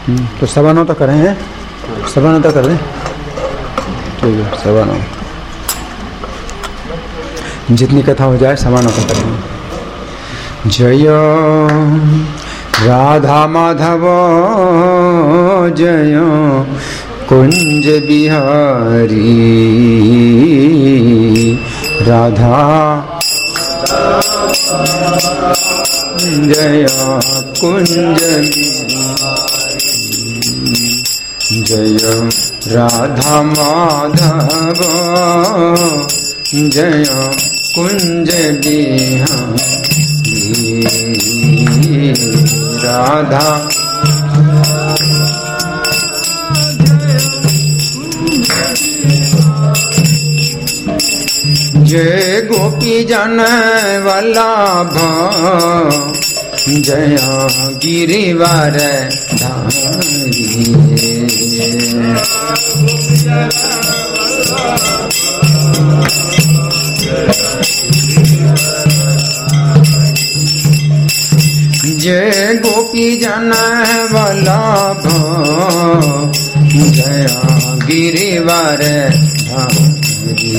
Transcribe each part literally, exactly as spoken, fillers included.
तो सवा नौ तक करें हैं, सवा नौ तक कर दें, ठीक है सवा नौ, जितनी कथा हो जाए सवा नौ तक करेंगे। जय राधा माधव जय कुंज बिहारी, राधा जय कुंज बिहारी, जय राधा माधव जय कुंज बिहारी, राधा जय गोपी जन वल्लभ जय गिरिवर धारी, जय गोपी जन वल्लभ जय गिरिवर धारी,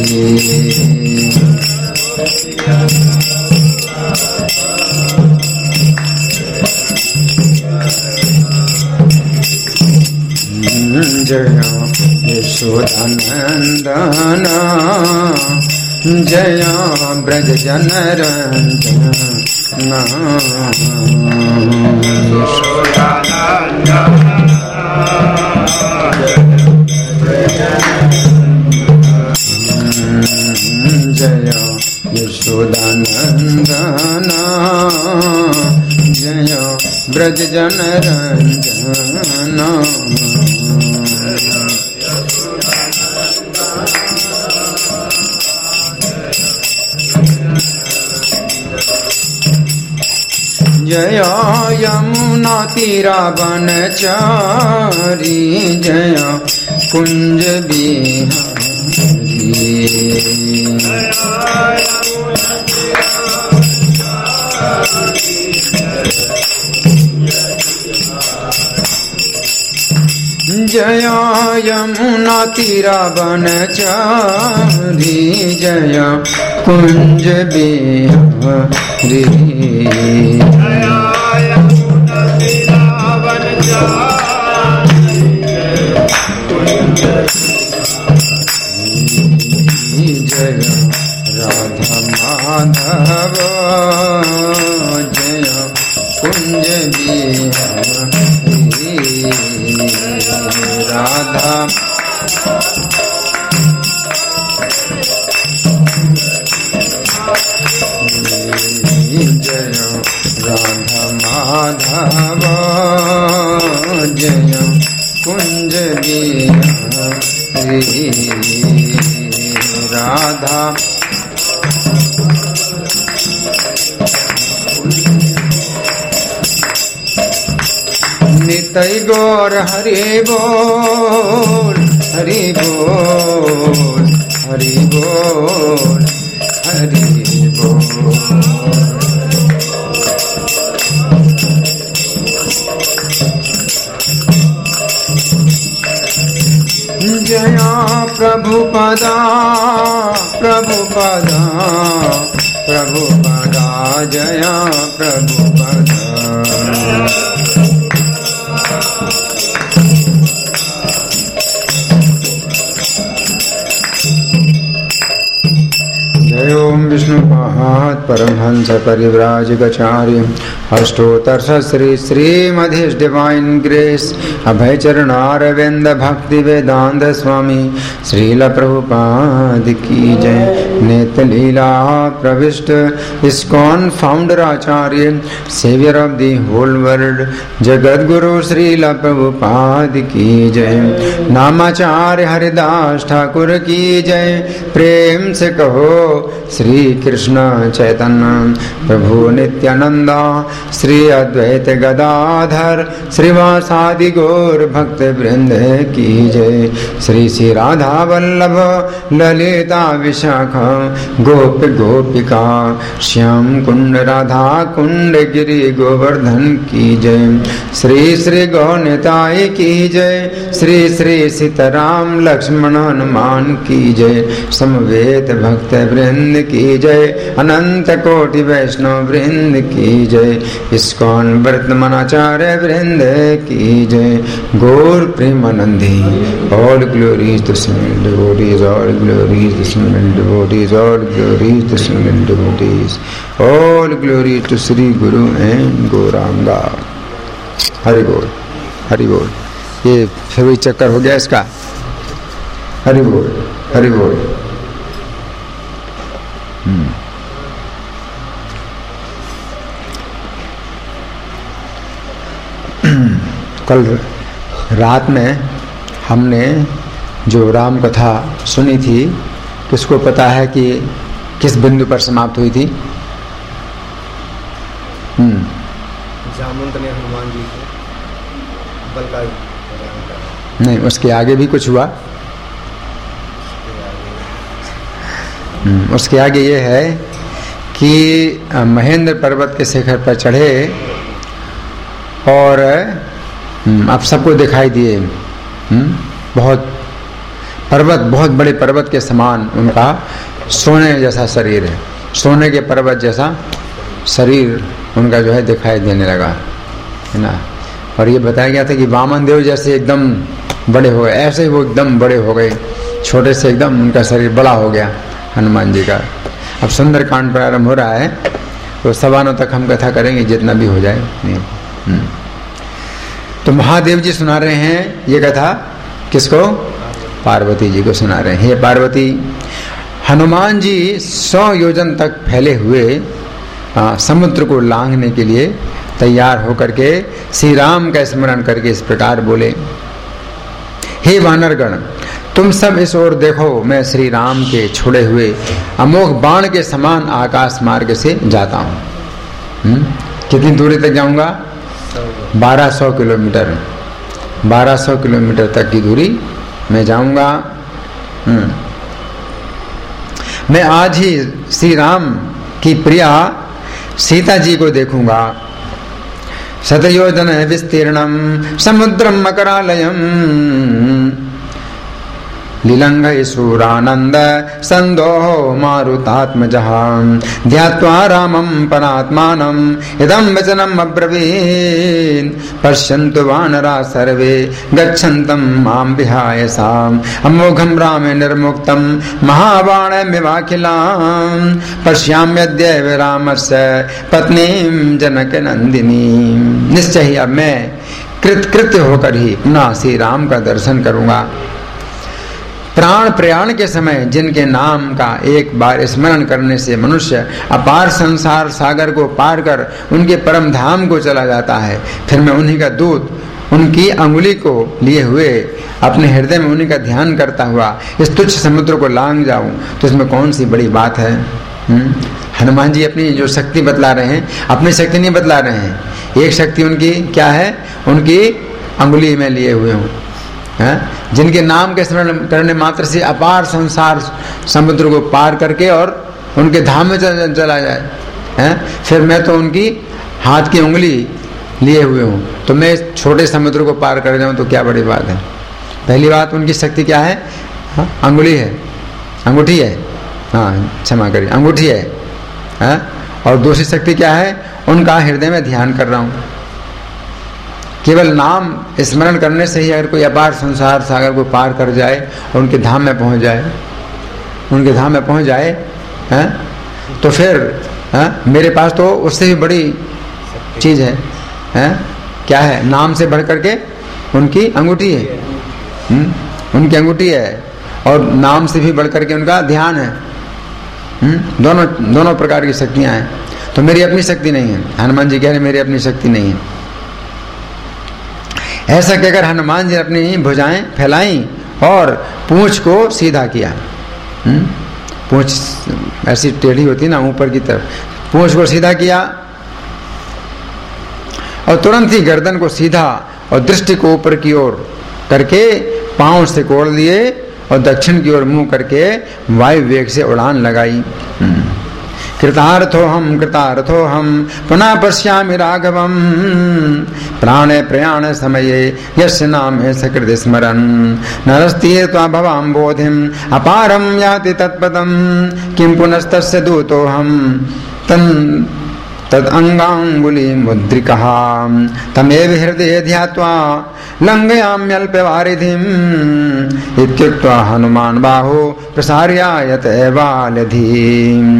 जय यशोदानंदन जय ब्रज जन रंजन, जय यशोदानंदन जय ब्रज जन रंजन, जय यमुना तीरा बनचारी जय कुंज बिहारी, जय यमुना तीरा बनचारी जय कुंज बिहारी, जय राधा माधव जय कुंज बिहारी, राधा जय राधा माधव जय कुंज बिहारी, राधा निताई गौर हरि बोल, हरि बोल, हरि बोल, हरि बोल, जय प्रभुपदा प्रभुपदा प्रभुपदा जय प्रभुपदा, जय ओम विष्णुपाद परमहंस परिव्राजकाचार्य अष्टोत्तर श्री श्रीमद His Divine Grace Abhay Charanaravinda Bhaktivedanta स्वामी श्रील प्रभुपाद की जय। नेत्र लीला प्रविष्ट इस्कॉन फाउंडर आचार्य saviour of the whole world जगत गुरु श्रील प्रभुपाद की जय। नामाचार्य हरिदास ठाकुर की जय। प्रेम से कहो श्री कृष्ण चैतन्य प्रभु नित्यानंदा श्री अद्वैत गदाधर श्रीवासादि गौर भक्त वृंद की जय। श्री श्री राधा वल्लभ ललिता विशाखा गोप गोपिका श्याम कुंड राधा कुंड गिरि गोवर्धन की जय। श्री श्री गौनिताई की जय। श्री श्री सीताराम लक्ष्मण हनुमान की जय। समवेत भक्त वृंद की जय। अनंत कोटि वैष्णव वृंद की जय। इस्कॉन वर्तमानाचार्य वृंद की जय। गौर प्रेमानंदी all glories to assembled devotees all glories to assembled devotees all glories to assembled devotees all glories to Shri Guru and Gauranga. Hari बोल हरि बोल। ये फिर वही चक्कर हो गया इसका। हरि बोल हरि बोल। कल रात में हमने जो राम कथा सुनी थी, किसको पता है कि किस बिंदु पर समाप्त हुई थी? हम्म जामवंत ने हनुमान जी को बल का नहीं, उसके आगे भी कुछ हुआ। उसके आगे ये है कि महेंद्र पर्वत के शिखर पर चढ़े और अब सबको दिखाई दिए बहुत पर्वत, बहुत बड़े पर्वत के समान उनका सोने जैसा शरीर है, सोने के पर्वत जैसा शरीर उनका जो है दिखाई देने लगा, है ना। और ये बताया गया था कि वामन देव जैसे एकदम बड़े हो गए, ऐसे ही वो एकदम बड़े हो गए, छोटे से एकदम उनका शरीर बड़ा हो गया हनुमान जी का। अब सुंदर कांड प्रारंभ हो रहा है, तो सवानों तक हम कथा करेंगे जितना भी हो जाए। नहीं तो महादेव जी सुना रहे हैं ये कथा, किसको? पार्वती जी को सुना रहे हैं। हे पार्वती, हनुमान जी सौ योजन तक फैले हुए आ, समुद्र को लांघने के लिए तैयार होकर के श्री राम का स्मरण करके इस प्रकार बोले, हे वानरगण, तुम सब इस ओर देखो, मैं श्री राम के छोड़े हुए अमोघ बाण के समान आकाश मार्ग से जाता हूँ। कितनी दूरी तक जाऊंगा? बारह सौ किलोमीटर बारह सौ किलोमीटर तक की दूरी मैं जाऊंगा। मैं आज ही श्री राम की प्रिया सीता जी को देखूंगा। शतयोजन विस्तीर्णम समुद्रम मकरालयम लीलंघ सूरानंद संदोह मारुतात्मजः ध्यात्वा रामं परात्मानं इदं वचनम् अब्रवीत् पश्यन्तु वानरा सर्वे गच्छन्तं मां विहाय साम् अमोघं रामे निर्मुक्तं महाबाणमिवाखिलां पश्याम्यद्यैव रामस्य पत्नीं जनकनन्दिनीं। निश्चय ही अब मैं कृतकृत्य होकर ही पुनः श्री राम का दर्शन करूंगा। प्राण प्रयाण के समय जिनके नाम का एक बार स्मरण करने से मनुष्य अपार संसार सागर को पार कर उनके परम धाम को चला जाता है, फिर मैं उन्हीं का दूत, उनकी अंगुली को लिए हुए अपने हृदय में उन्हीं का ध्यान करता हुआ इस तुच्छ समुद्र को लांघ जाऊं, तो इसमें कौन सी बड़ी बात है? हुँ? हनुमान जी अपनी जो शक्ति बतला रहे हैं, अपनी शक्ति नहीं बतला रहे हैं। एक शक्ति उनकी क्या है? उनकी अंगुली में लिए हुए हूँ, है? जिनके नाम के स्मरण करने मात्र से अपार संसार समुद्र को पार करके और उनके धाम में चला जाए, है? फिर मैं तो उनकी हाथ की उंगली लिए हुए हूँ, तो मैं छोटे समुद्र को पार कर जाऊँ तो क्या बड़ी बात है? पहली बात, उनकी शक्ति क्या है? हा? अंगुली है, अंगूठी है, हाँ क्षमा करिए, अंगूठी है, है? और दूसरी शक्ति क्या है? उनका हृदय में ध्यान कर रहा हूँ। केवल नाम स्मरण करने से ही अगर कोई अपार संसार सागर को पार कर जाए और उनके धाम में पहुंच जाए, उनके धाम में पहुंच जाए, हैं? तो फिर हैं? मेरे पास तो उससे भी बड़ी चीज है, हैं? क्या है? नाम से बढ़ करके उनकी अंगूठी है, हुँ? उनकी अंगूठी है, और नाम से भी बढ़ करके उनका ध्यान है। हुँ? दोनों दोनों प्रकार की शक्तियां हैं। तो मेरी अपनी शक्ति नहीं है, हनुमान जी कह रहे मेरी अपनी शक्ति नहीं है। ऐसा कहकर हनुमान जी ने अपनी भुजाएं फैलाई और पूंछ को सीधा किया। पूंछ ऐसी टेढ़ी होती ना ऊपर की तरफ, पूंछ को सीधा किया और तुरंत ही गर्दन को सीधा और दृष्टि को ऊपर की ओर करके पांव से कोड़ लिए और दक्षिण की ओर मुंह करके वायु वेग से उड़ान लगाई। कृतार्थो हम कृतार्थो हम पुनः पश्यामि राघवम प्राणे प्रयाण समये यस्य नामे सकृत स्मरन् नरस्ति त्वा भवाम बोधिम अपारम याति तत्पदम किं पुनस्तस्य दूतो हम तन् तद अंगांगुली मुद्रिकः तमेव हृदये ध्यात्वा लंघयाम्यल्पवारिधिम् इत्युक्त्वा हनुमान बाहु प्रसार्यायत वालधीम्।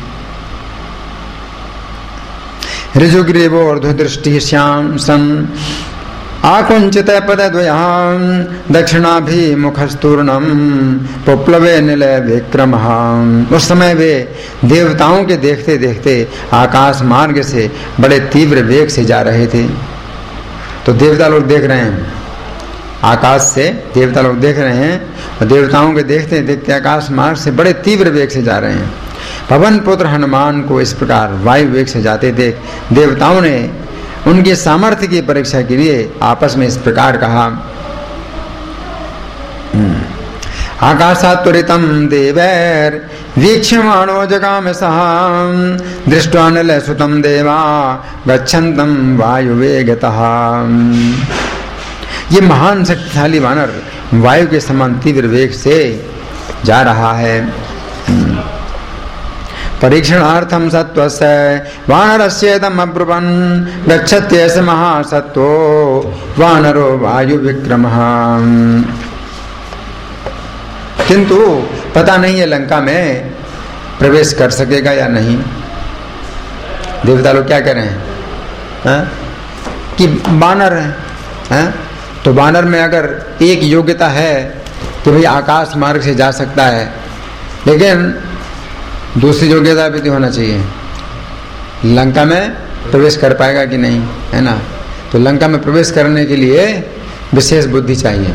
ऋजुग्रीवोर्ध्वदृष्टिः श्याम सन् आकुंचित पदद्वयम् दक्षिणाभिमुखस्तूर्णम् पुप्लवे निलय विक्रमः। उस समय वे देवताओं के देखते देखते आकाश मार्ग से बड़े तीव्र वेग से जा रहे थे। तो देवता लोग देख रहे हैं, आकाश से देवता लोग देख रहे हैं और देवताओं के देखते देखते आकाश मार्ग से बड़े तीव्र वेग से जा रहे हैं। पवन पुत्र हनुमान को इस प्रकार वायु वेग से जाते देख देवताओं ने उनके सामर्थ्य की परीक्षा के लिए आपस में इस प्रकार कहा। आकाशात् त्वरितं देवैर् वीक्ष्यमाणो जगाम सः दृष्ट्वा निलयसुतं देवा गच्छन्तं वायुवेगतः। ये महान शक्तिशाली वानर वायु के समान तीव्र वेग से जा रहा है। परीक्षणार्थम सत्वस्य वानरस्येदम् अब्रुवन् गच्छत्येष महासत्वो वानरो वायु विक्रमः। किंतु पता नहीं है लंका में प्रवेश कर सकेगा या नहीं। देवता लोग क्या करें हैं कि बानर है, हैं? तो बानर में अगर एक योग्यता है तो भाई आकाश मार्ग से जा सकता है, लेकिन दूसरी योग्यता भी तो होना चाहिए, लंका में प्रवेश कर पाएगा कि नहीं, है ना। तो लंका में प्रवेश करने के लिए विशेष बुद्धि चाहिए।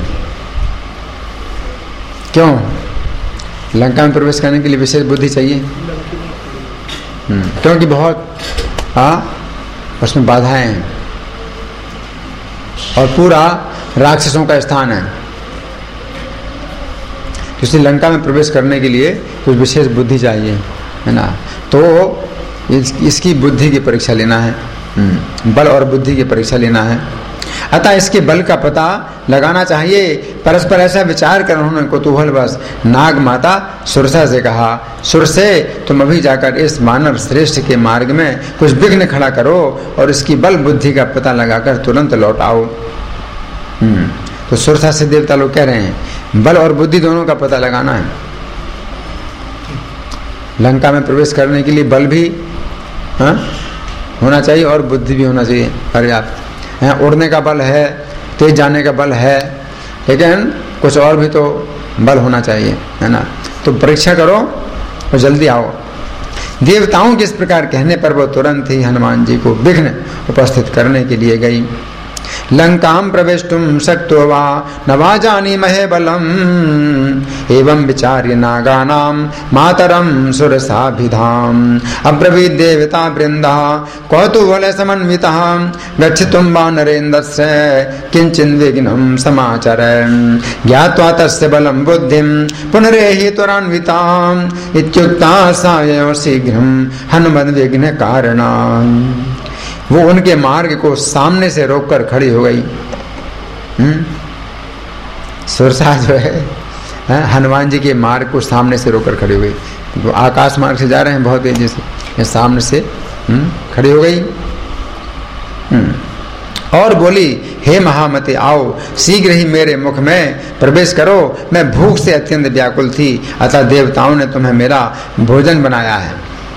क्यों लंका में प्रवेश करने के लिए विशेष बुद्धि चाहिए? क्योंकि बहुत हाँ उसमें बाधाएं हैं और पूरा राक्षसों का स्थान है। इसलिए लंका में प्रवेश करने के लिए कुछ विशेष बुद्धि चाहिए, है ना। तो इस, इसकी बुद्धि की परीक्षा लेना है, बल और बुद्धि की परीक्षा लेना है। अतः इसके बल का पता लगाना चाहिए। परस्पर ऐसा विचार कर उन्होंने कुतूहलवश नाग माता सुरसा से कहा, सुरसे तुम अभी जाकर इस वानर श्रेष्ठ के मार्ग में कुछ विघ्न खड़ा करो और इसकी बल बुद्धि का पता लगाकर तुरंत लौट आओ। तो सुरसा से देवता लोग कह रहे हैं बल और बुद्धि दोनों का पता लगाना है। लंका में प्रवेश करने के लिए बल भी हाँ, होना चाहिए और बुद्धि भी होना चाहिए पर्याप्त। यहाँ उड़ने का बल है, तेज जाने का बल है, लेकिन कुछ और भी तो बल होना चाहिए, है ना। तो परीक्षा करो और जल्दी आओ। देवताओं के इस प्रकार कहने पर वो तुरंत ही हनुमान जी को विघ्न उपस्थित करने के लिए गई। लंकां प्रवेष्टुं शक्तो वा न वा जानीमहे बलम् एवं विचार्य नागानां मातरं सुरसाभिधाम् अब्रवीत् देवता वृन्दः कौतूहल समन्वितः गच्छतुं वानरेन्द्रस्य किंचिन् विघ्नं समाचरन् ज्ञात्वा तस्य बलं बुद्धिं पुनरेहि त्वरान्विताम् इत्युक्ता सा एव शीघ्रं हनुमद्विघ्न कारणाम्। वो उनके मार्ग को सामने से रोककर खड़ी हो गई। सुरसा जो है हनुमान जी के मार्ग को सामने से रोककर खड़ी हो गई। वो आकाश मार्ग से जा रहे हैं बहुत तेजी से, सामने से खड़ी हो गई और बोली, हे महामते आओ शीघ्र ही मेरे मुख में प्रवेश करो। मैं भूख से अत्यंत व्याकुल थी, अतः देवताओं ने तुम्हें मेरा भोजन बनाया है।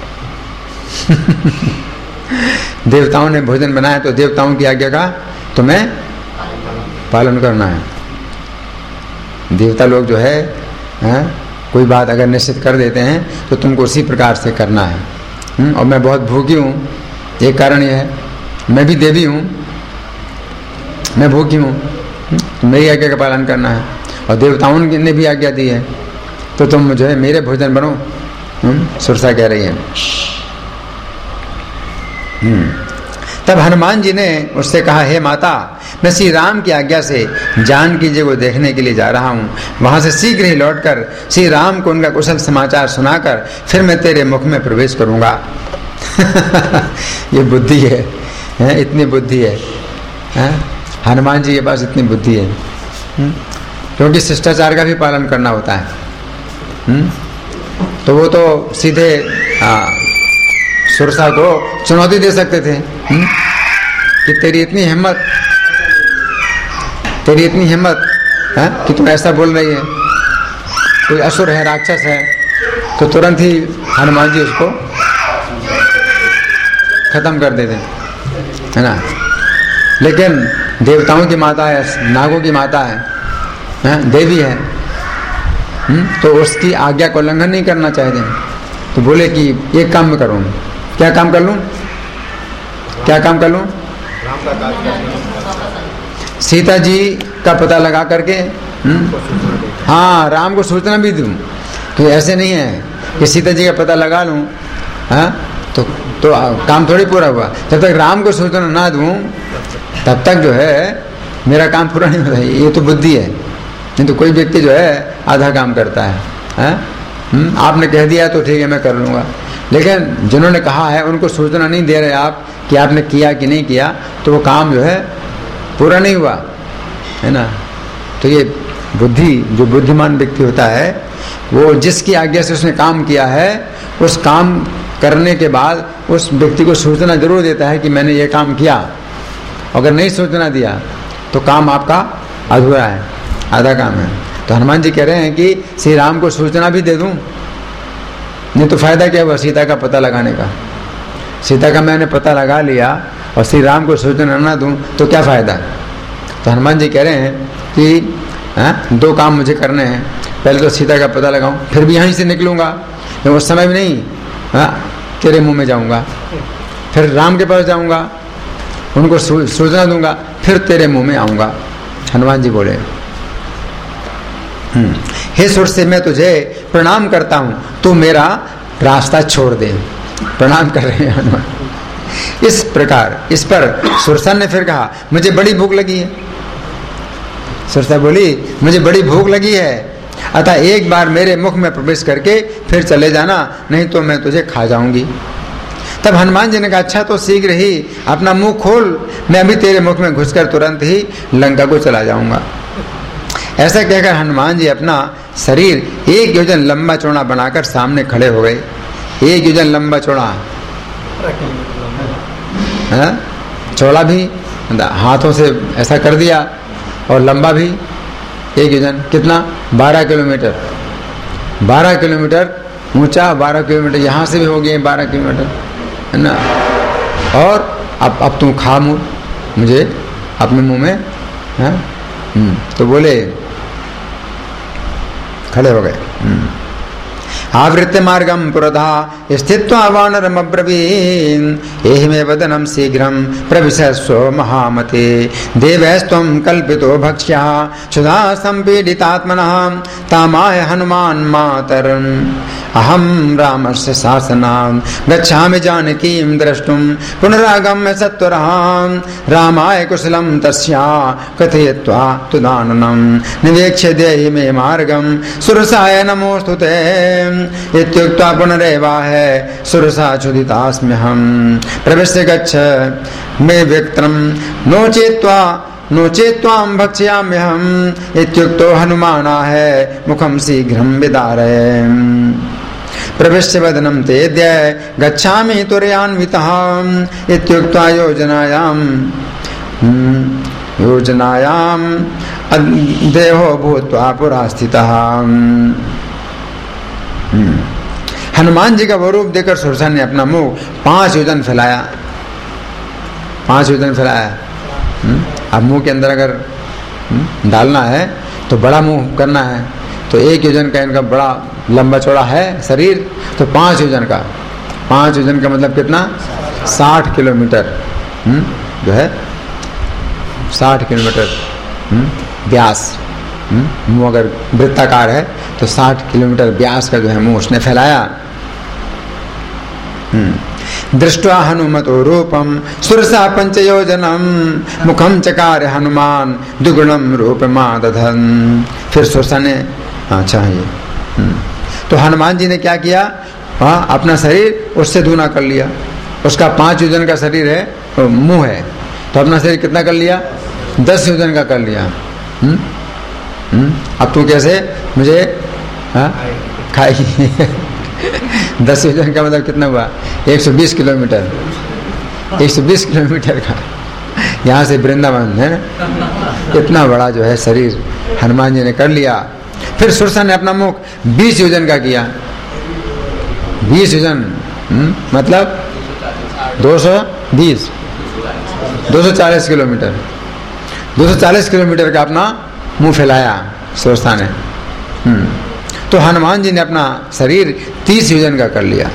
देवताओं ने भोजन बनाया तो देवताओं की आज्ञा का तुम्हें पालन करना है। देवता लोग जो है, है कोई बात अगर निश्चित कर देते हैं तो तुमको उसी प्रकार से करना है। और मैं बहुत भूखी हूँ, एक कारण यह है मैं भी देवी हूँ, मैं भूखी हूँ, मेरी आज्ञा का पालन करना है और देवताओं ने भी आज्ञा दी है, तो तुम जो है मेरे भोजन बनो। सुरसा कह रही है। तब हनुमान जी ने उससे कहा, हे माता, मैं श्री राम की आज्ञा से जानकी जी को देखने के लिए जा रहा हूँ। वहाँ से शीघ्र ही लौटकर श्री राम को उनका कुशल समाचार सुनाकर फिर मैं तेरे मुख में प्रवेश करूँगा। ये बुद्धि है, है? इतनी बुद्धि है, है? हनुमान जी के पास इतनी बुद्धि है, है? क्योंकि शिष्टाचार का भी पालन करना होता है। है? तो वो तो सीधे सुरसा को चुनौती दे सकते थे, है? कि तेरी इतनी हिम्मत, तेरी इतनी हिम्मत है कि तुम ऐसा बोल रही है, कोई असुर है, राक्षस है, तो तुरंत ही हनुमान जी उसको खत्म कर देते, है ना। लेकिन देवताओं की माता है, नागों की माता है, है? देवी है, हुँ? तो उसकी आज्ञा को उल्लंघन नहीं करना चाहते। तो बोले कि एक काम में करूँ, क्या काम कर लूँ, क्या काम कर लूँ? सीता जी का पता लगा करके, हाँ, राम को सूचना भी दूँ। तो ऐसे नहीं है कि सीता जी का पता लगा लूँ, हाँ, तो तो काम थोड़ी पूरा हुआ। जब तक राम को सूचना ना दूँ तब तक जो है मेरा काम पूरा नहीं होता। ये तो बुद्धि है। नहीं तो कोई व्यक्ति जो है आधा काम करता है, है? आपने कह दिया तो ठीक है, मैं कर लूँगा। लेकिन जिन्होंने कहा है उनको सूचना नहीं दे रहे आप कि आपने किया कि नहीं किया, तो वो काम जो है पूरा नहीं हुआ, है ना। तो ये बुद्धि, जो बुद्धिमान व्यक्ति होता है, वो जिसकी आज्ञा से उसने काम किया है, उस काम करने के बाद उस व्यक्ति को सूचना जरूर देता है कि मैंने ये काम किया। अगर नहीं सूचना दिया तो काम आपका अधूरा है, आधा काम है। तो हनुमान जी कह रहे हैं कि श्री राम को सूचना भी दे दूं, नहीं तो फायदा क्या हुआ सीता का पता लगाने का। सीता का मैंने पता लगा लिया और श्री राम को सूचना ना दूं तो क्या फायदा। तो हनुमान जी कह रहे हैं कि हाँ, दो काम मुझे करने हैं। पहले तो सीता का पता लगाऊं, फिर भी यहीं से निकलूंगा, उस समय भी नहीं, हाँ, तेरे मुंह में जाऊंगा, फिर राम के पास जाऊंगा, उनको सूचना दूंगा, फिर तेरे मुंह में आऊंगा। हनुमान जी बोले, हे सुर से मैं तुझे प्रणाम करता हूं, तू मेरा रास्ता छोड़ दे। प्रणाम कर रहे हैं हनुमान। इस प्रकार इस पर सुरसा ने फिर कहा, मुझे बड़ी भूख लगी है। सुरसा बोली, मुझे बड़ी भूख लगी है, अतः एक बार मेरे मुख में प्रवेश करके फिर चले जाना, नहीं तो मैं तुझे खा जाऊंगी। तब हनुमान जी ने कहा, अच्छा तो शीघ्र ही अपना मुंह खोल, मैं अभी तेरे मुख में घुसकर तुरंत ही लंका को चला जाऊंगा। ऐसा कहकर हनुमान जी अपना शरीर एक योजन लंबा चौड़ा बनाकर सामने खड़े हो गए। एक योजन लंबा चौड़ा, चौड़ा भी, हाथों से ऐसा कर दिया, और लंबा भी एक योजन। कितना? बारह किलोमीटर। बारह किलोमीटर ऊंचा, बारह किलोमीटर यहाँ से भी हो गए बारह किलोमीटर, है ना। और अब अब तुम खा मुँह मुझे अपने मुंह में, है? तो बोले, खड़े हो गए। आवृत्य मार्गम पुरधा स्थित्वा वानरमब्रवीन् एहिमे वदनं शीघ्रं प्रविशस्व महामते देवैस्त्वं कल्पितो भक्ष्यः क्षुधा संपीडितात्मनः तामाय हनुमान् मातरम् अहं रामस्य शासनान् गच्छामि जानकीं द्रष्टुं पुनरागम्य सत्वरः रामाय कुशलं तस्या कथयित्वा तुदाननं निवेक्ष्य देहि मे मार्गं सुरसाय नमोस्तुते इत्युक्त्वा पुनरेवाहे सुरसा क्षुधितास्म्यहं प्रविश्य गच्छ मे व्यक्त्रं नो चेत्वा नो चेत्वां भक्ष्याम्यहम् इत्युक्तो हनुमानाहे मुखं शीघ्रं विदारय प्रविश्य वदनं तेद्य गच्छामि त्वरयान्वितः इत्युक्त्वा योजनायां योजनायां देहो भूत्वा पुरा स्थितः। हनुमान जी का वो रूप देखकर सुरसा ने अपना मुंह पांच योजन फैलाया, पांच योजन फैलाया। अब मुंह के अंदर अगर डालना है तो बड़ा मुंह करना है, तो एक योजन का इनका बड़ा लंबा चौड़ा है शरीर, तो पांच योजन का, पांच योजन का मतलब कितना? साठ किलोमीटर जो है, साठ किलोमीटर व्यास। मुंह अगर वृत्ताकार है तो साठ किलोमीटर व्यास का जो है मुंह उसने फैलाया। दृष्ट्वा हनुमतो रूपम सुरसा पंचयोजनम मुखम चकार हनुमान द्विगुणम रूपमादधन। फिर सुरसा ने अच्छा ये तो हनुमान जी ने क्या किया, हाँ अपना शरीर उससे दूना कर लिया। उसका पांच योजन का शरीर है, मुंह है, तो अपना शरीर कितना कर लिया, दस योजन का कर लिया। हुँ? हुँ? अब तू कैसे मुझे खाएगी दस योजन का मतलब कितना हुआ, एक सौ बीस किलोमीटर एक सौ बीस किलोमीटर का यहाँ से वृंदावन है ना, इतना बड़ा जो है शरीर हनुमान जी ने कर लिया। फिर सुरसा ने अपना मुख बीस योजन का किया। बीस योजन मतलब दो सौ बीस दो सौ चालीस किलोमीटर दो सौ चालीस किलोमीटर का अपना मुंह फैलाया सुरसा ने। तो हनुमान जी ने अपना शरीर तीस योजन का कर लिया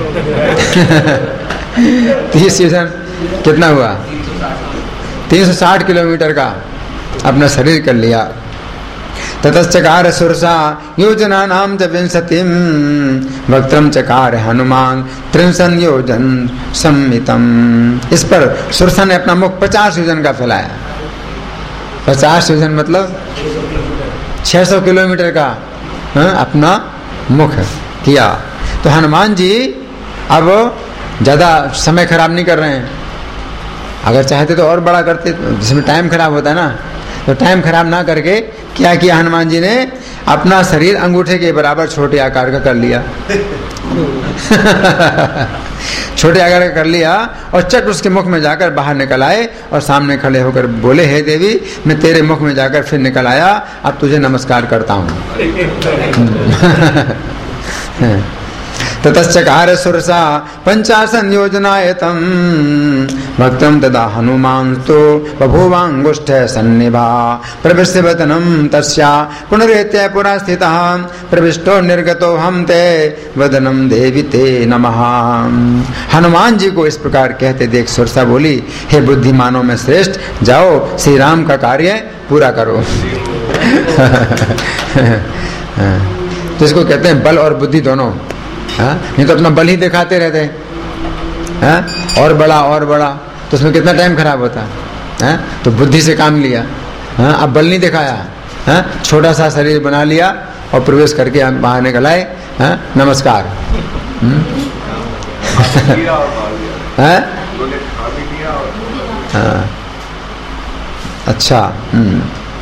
तीस योजन कितना हुआ, तीन सौ साठ किलोमीटर का अपना शरीर कर लिया। ततश्चकार सुरसा योजना नाम च विंशतिम वक्त्रम चकार हनुमान त्रिंशन योजन सम्मितम। इस पर सुरसा ने अपना मुख पचास योजन का फैलाया। पचास योजन मतलब छह सौ किलोमीटर का हाँ, अपना मुख किया। तो हनुमान जी अब ज्यादा समय खराब नहीं कर रहे हैं। अगर चाहते तो और बड़ा करते, जिसमें टाइम खराब होता है ना, तो टाइम खराब ना करके क्या किया हनुमान जी ने, अपना शरीर अंगूठे के बराबर छोटे आकार का कर लिया छोटे आकार का कर लिया और चट उसके मुख में जाकर बाहर निकल आए और सामने खड़े होकर बोले, हे देवी मैं तेरे मुख में जाकर फिर निकल आया, अब तुझे नमस्कार करता हूँ ततश्चकार सुरसा पंचासन योजनायतम भक्तम तदा हनुमान तो बभूवांगुष्ठ सन्निभा प्रविष्ट वदनम तस्या पुनरेत्य पुरा स्थितः प्रविष्टो निर्गतो हम ते वदनम देवी ते नमः। हनुमान जी को इस प्रकार कहते देख सुरसा बोली, हे बुद्धिमानों में श्रेष्ठ, जाओ श्री राम का कार्य पूरा करो तो इसको कहते हैं बल और बुद्धि दोनों। हाँ? नहीं तो अपना बल ही दिखाते रहते हैं और बड़ा और बड़ा, तो उसमें कितना टाइम खराब होता है। तो बुद्धि से काम लिया, हाँ? अब बल नहीं दिखाया, हाँ? छोटा सा शरीर बना लिया और प्रवेश करके हम बाहर निकल आए, हाँ? नमस्कार हाँ? हाँ? अच्छा हम्म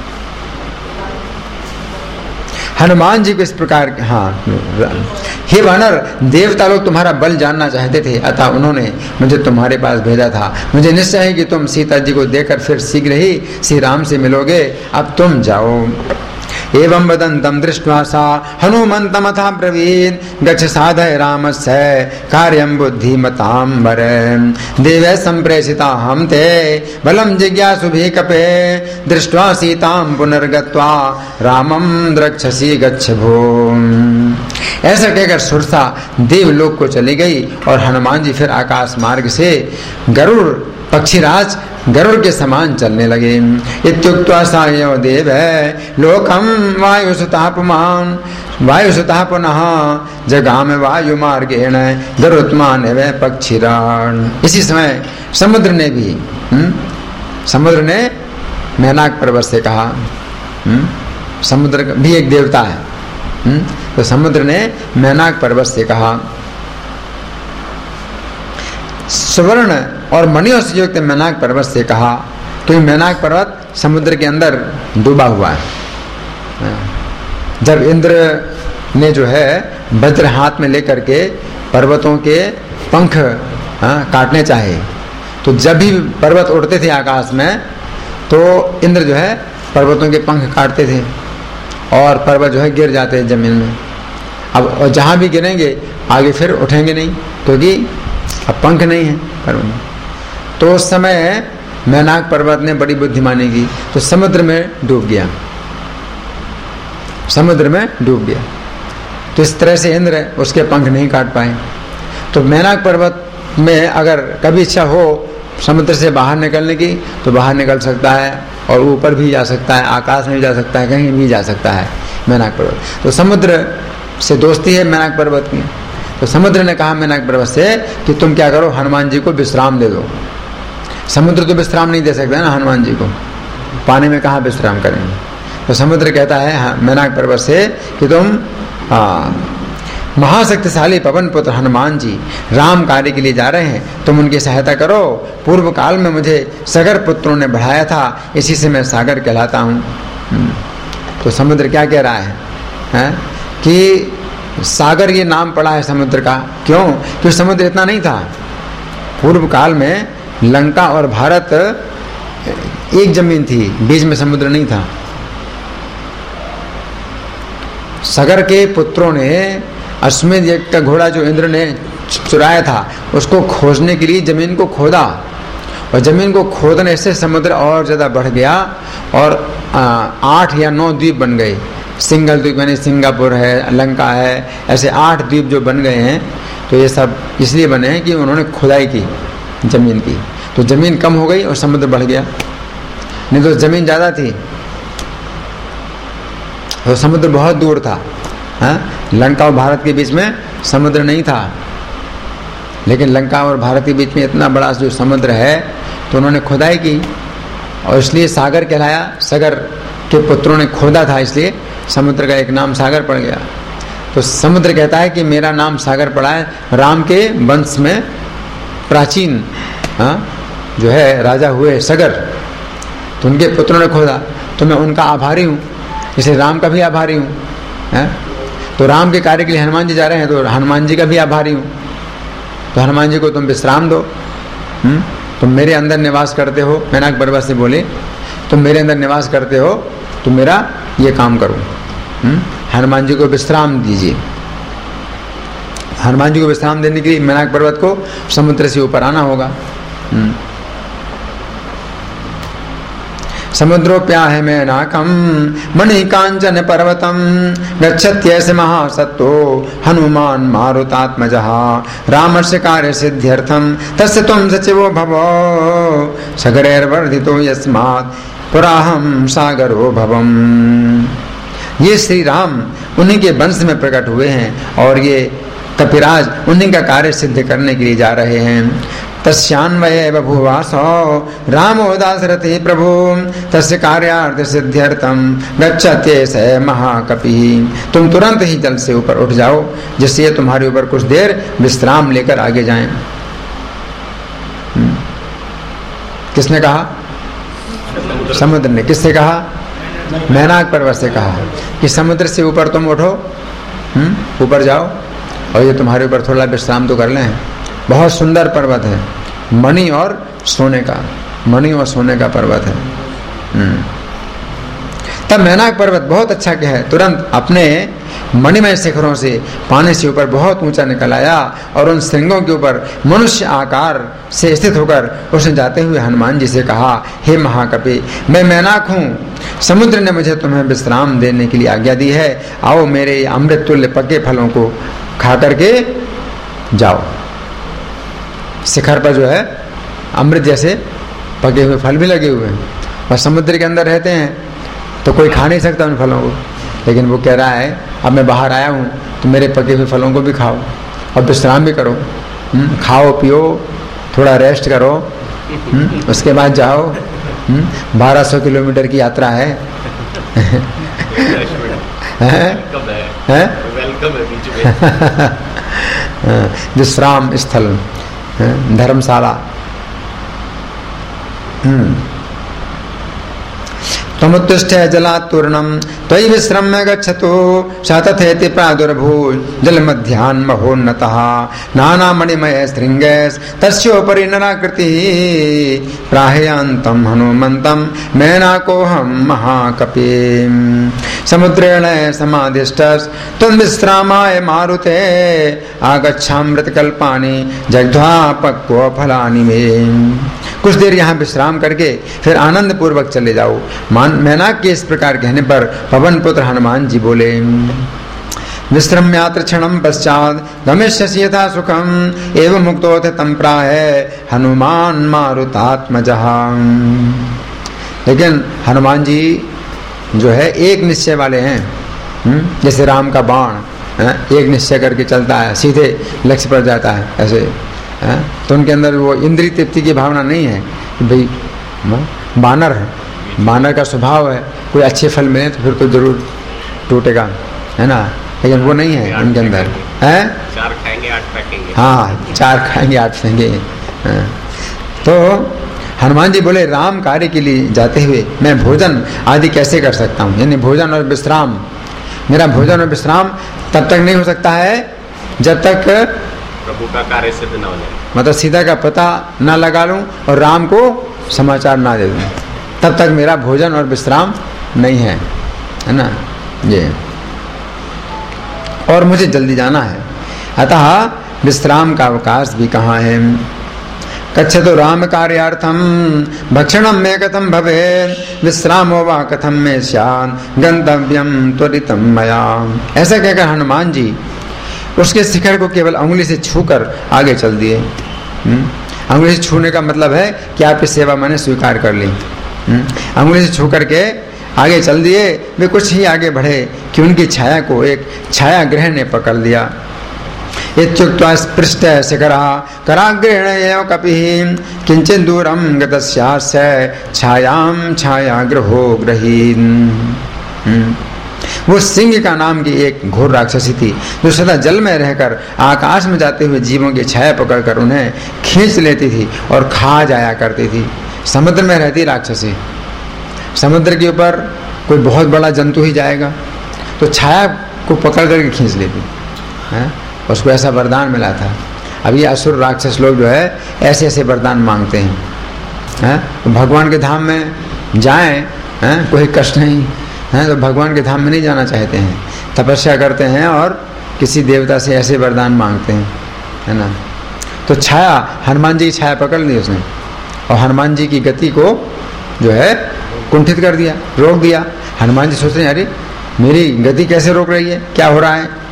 हनुमान जी को इस प्रकार, हाँ, हे वानर, देवता लोग तुम्हारा बल जानना चाहते थे, अतः उन्होंने मुझे तुम्हारे पास भेजा था। मुझे निश्चय है कि तुम सीता जी को देखकर फिर शीघ्र ही श्री राम से मिलोगे, अब तुम जाओ। एवं वदन्तं दृष्ट्वा सा हनुमन्तमथा ब्रवीत् गच्छ साधय रामस्य कार्यं बुद्धिमतां वर देवै सम्प्रेषिता हम ते बलं जिज्ञासुभिः कपे दृष्ट्वा सीतां पुनर्गत्वा रामं द्रक्षसि गच्छ भो। ऐसा कहकर सुरसा देवलोक को चली गई और हनुमान जी फिर आकाश मार्ग से गरुड़ पक्षीराज गरुड़ के समान चलने लगे। इत्युक्त्वा सायो देव लोकम वायुसुतः पुमान वायुसुतः पुनः जगाम वायु मार्गेण गरुत्मान व पक्षीराण। इसी समय समुद्र ने भी हुँ? समुद्र ने मेनाक पर्वत से कहा, हुँ? समुद्र भी एक देवता है, हुँ? तो समुद्र ने मेनाक पर्वत से कहा, सुवर्ण और मणियों से युक्त मेनाक पर्वत से कहा, तो मेनाक पर्वत समुद्र के अंदर डूबा हुआ है। जब इंद्र ने जो है वज्र हाथ में लेकर के पर्वतों के पंख हाँ, काटने चाहे, तो जब भी पर्वत उड़ते थे आकाश में तो इंद्र जो है पर्वतों के पंख काटते थे और पर्वत जो है गिर जाते हैं जमीन में। अब और जहाँ भी गिरेंगे आगे फिर उठेंगे नहीं, क्योंकि अब पंख नहीं है पर्वत में। तो उस समय मेनाक पर्वत ने बड़ी बुद्धिमानी की, तो समुद्र में डूब गया, समुद्र में डूब गया। तो इस तरह से इंद्र उसके पंख नहीं काट पाए। तो मेनाक पर्वत में अगर कभी इच्छा हो समुद्र से बाहर निकलने की तो बाहर निकल सकता है और ऊपर भी जा सकता है, आकाश में भी जा सकता है, कहीं भी जा सकता है मेनाक पर्वत। तो समुद्र से दोस्ती है मेनाक पर्वत की। तो समुद्र ने कहा मेनाक पर्वत से कि तुम क्या करो, हनुमान जी को विश्राम दे दो। समुद्र तो विश्राम नहीं दे सकता ना हनुमान जी को, पानी में कहाँ विश्राम करेंगे। तो समुद्र कहता है मेनाक पर्वत से कि तुम हाँ महाशक्तिशाली पवन पुत्र हनुमान जी राम कार्य के लिए जा रहे हैं, तुम उनकी सहायता करो। पूर्व काल में मुझे सागर पुत्रों ने बढ़ाया था, इसी से मैं सागर कहलाता हूँ। तो समुद्र क्या कह रहा है, है? कि सागर ये नाम पड़ा है समुद्र का, क्यों? क्योंकि समुद्र इतना नहीं था। पूर्व काल में लंका और भारत एक जमीन थी, बीच में समुद्र नहीं था। सागर के पुत्रों ने अश्वमेध यज्ञ का घोड़ा जो इंद्र ने चुराया था, उसको खोजने के लिए जमीन को खोदा, और जमीन को खोदने से समुद्र और ज़्यादा बढ़ गया और आठ या नौ द्वीप बन गए। सिंगल द्वीप यानी सिंगापुर है, लंका है, ऐसे आठ द्वीप जो बन गए हैं। तो ये सब इसलिए बने हैं कि उन्होंने खुदाई की जमीन की, तो जमीन कम हो गई और समुद्र बढ़ गया। नहीं तो जमीन ज़्यादा थी, तो समुद्र बहुत दूर था। हाँ? लंका और भारत के बीच में समुद्र नहीं था, लेकिन लंका और भारत के बीच में इतना बड़ा जो समुद्र है, तो उन्होंने खुदाई की और इसलिए सागर कहलाया। सागर के पुत्रों ने खोदा था, इसलिए समुद्र का एक नाम सागर पड़ गया। तो समुद्र कहता है कि मेरा नाम सागर पड़ा है। राम के वंश में प्राचीन हाँ जो है राजा हुए सागर, तो उनके पुत्रों ने खोदा, तो मैं उनका आभारी हूँ, इसलिए राम का भी आभारी हूँ। है? तो राम के कार्य के लिए हनुमान जी जा रहे हैं, तो हनुमान जी का भी आभारी हूँ। तो हनुमान जी को तुम विश्राम दो, हुँ? तुम मेरे अंदर निवास करते हो। मेनाक पर्वत से बोले तुम मेरे अंदर निवास करते हो, तो मेरा ये काम करो, हुँ? हनुमान जी को विश्राम दीजिए। हनुमान जी को विश्राम देने के लिए मेनाक पर्वत को समुद्र से ऊपर आना होगा। हुँ? समुद्रोप्याह मेनाकम मणिकांचन पर्वतम गच्छत्यैसे महासत्तो हनुमान मारुतात्मजः रामस्य कार्य सिद्ध्यर्थम तस्य त्वं सचिवो भवो सागरैर्वर्धितो यस्मात् पुराहम सागरो भवम। ये श्री राम उन्हीं के वंश में प्रकट हुए हैं और ये कपिराज उन्हीं का कार्य सिद्ध करने के लिए जा रहे हैं। तस्यान्वये बभुवासो रामो दाशरथि प्रभु तस्य कार्यार्थ सिद्ध्यर्थम गच्छत्यैष महाकपिः। तुम तुरंत ही जल से ऊपर उठ जाओ, जिससे तुम्हारे ऊपर कुछ देर विश्राम लेकर आगे जाएं। किसने कहा? समुद्र ने। किससे कहा? मेनाक पर्वत से कहा कि समुद्र से ऊपर तुम उठो, ऊपर जाओ और ये तुम्हारे ऊपर थोड़ा विश्राम तो कर लें। बहुत सुंदर पर्वत है, मणि और सोने का, मणि और सोने का पर्वत है। तब मेनाक पर्वत बहुत अच्छा क्या है, तुरंत अपने मणिमय शिखरों से पानी से ऊपर बहुत ऊंचा निकल आया और उन श्रृंगों के ऊपर मनुष्य आकार से स्थित होकर उसने जाते हुए हनुमान जी से कहा, हे महाकपि, मैं मेनाक हूँ, समुद्र ने मुझे तुम्हें विश्राम देने के लिए आज्ञा दी है। आओ मेरे अमृत तुल्य पके फलों को खा करके जाओ। शिखर पर जो है अमृत जैसे पके हुए फल भी लगे हुए हैं, और समुद्र के अंदर रहते हैं तो कोई खा नहीं सकता उन फलों को, लेकिन वो कह रहा है अब मैं बाहर आया हूँ तो मेरे पके हुए फलों को भी खाओ और विश्राम भी करो, खाओ पियो, थोड़ा रेस्ट करो, उसके बाद जाओ। बारह सौ किलोमीटर की यात्रा है। विश्राम स्थल, धर्मशाला। तमुत्तिष्ठ जलातूर्णम त्वयि विश्रम्य गच्छतु शतथेति प्रादुर्भूय जलमध्यान् महोन्नतः नानामणिमय शृङ्गैः तस्योपरि नराकृतिः प्राहेयान्तं हनुमन्तं मेनाकोऽहं महाकपिः। समुद्रेण समादिष्टस् त्वन्विश्रामाय मारुते आगच्छामृतकल्पानि जग्ध्वा पक्व फलानि मे। कुछ देर यहाँ विश्राम करके फिर आनंद पूर्वक चले जाओ। मेनाक के इस प्रकार कहने पर पवन पुत्र हनुमान जी बोले, विश्रम्यात्र क्षणं पश्चात् गमिष्यसि यथा सुखम् एवं मुक्तोऽथ तं प्राहे हनुमान मारुतात्मजः। लेकिन हनुमान जी जो है एक निश्चय वाले हैं, जैसे राम का बाण है? एक निश्चय करके चलता है, सीधे लक्ष्य पर जाता है ऐसे है? तो उनके अंदर वो इंद्रिय तृप्ति की भावना नहीं है कि भाई बानर है, बानर का स्वभाव है, कोई अच्छे फल मिले तो फिर तो जरूर टूटेगा, है ना, लेकिन वो नहीं है उनके अंदर है। चार खाएंगे आठ फेंकेंगे। हाँ, चार खाएंगे आठ फेंकेंगे। तो हनुमान जी बोले राम कार्य के लिए जाते हुए मैं भोजन आदि कैसे कर सकता हूँ, यानी भोजन और विश्राम, मेरा भोजन और विश्राम तब तक नहीं हो सकता है जब तक प्रभु का कार्य सिद्ध न हो जाए, मतलब सीता का पता ना लगा लूं और राम को समाचार ना दे दूं, तब तक मेरा भोजन और विश्राम नहीं है, है ना ये। और मुझे जल्दी जाना है, अतः विश्राम का अवकाश भी कहाँ है। कच्छतो राम कार्यार्थम भक्षणम में कथम भवे विश्रामो वा कथम में स्यात् गंतव्यम त्वरितम मया। ऐसा कहकर हनुमान जी उसके शिखर को केवल अंगुली से छूकर आगे चल दिए। अंगुली से छूने का मतलब है कि आपकी सेवा मैंने स्वीकार कर ली। अंगुली से छू करके आगे चल दिए। वे कुछ ही आगे बढ़े कि उनकी छाया को एक छाया ग्रह ने पकड़ लिया। इत्युक्त्वा स्पृष्ट शिखरः कराग्रेण एव कपिः किंचित दूरं गतस्यास्य छायां छायाग्रहो गृहीन्। वो सिंह का नाम की एक घोर राक्षसी थी जो सदा जल में रहकर आकाश में जाते हुए जीवों की छाया पकड़कर उन्हें खींच लेती थी और खा जाया करती थी। समुद्र में रहती राक्षसी, समुद्र के ऊपर कोई बहुत बड़ा जंतु ही जाएगा तो छाया को पकड़ करके खींच लेती है। उसको ऐसा वरदान मिला था। अब ये असुर राक्षस लोग जो है ऐसे ऐसे वरदान मांगते हैं, हैं? तो भगवान के धाम में जाएं, हैं? कोई कष्ट नहीं है तो भगवान के धाम में नहीं जाना चाहते हैं, तपस्या करते हैं और किसी देवता से ऐसे वरदान मांगते हैं, है ना। तो छाया, हनुमान जी की छाया पकड़ ली उसने और हनुमान जी की गति को जो है कुंठित कर दिया, रोक दिया। हनुमान जी सोच रहे हैं अरे मेरी गति कैसे रोक रही है, क्या हो रहा है।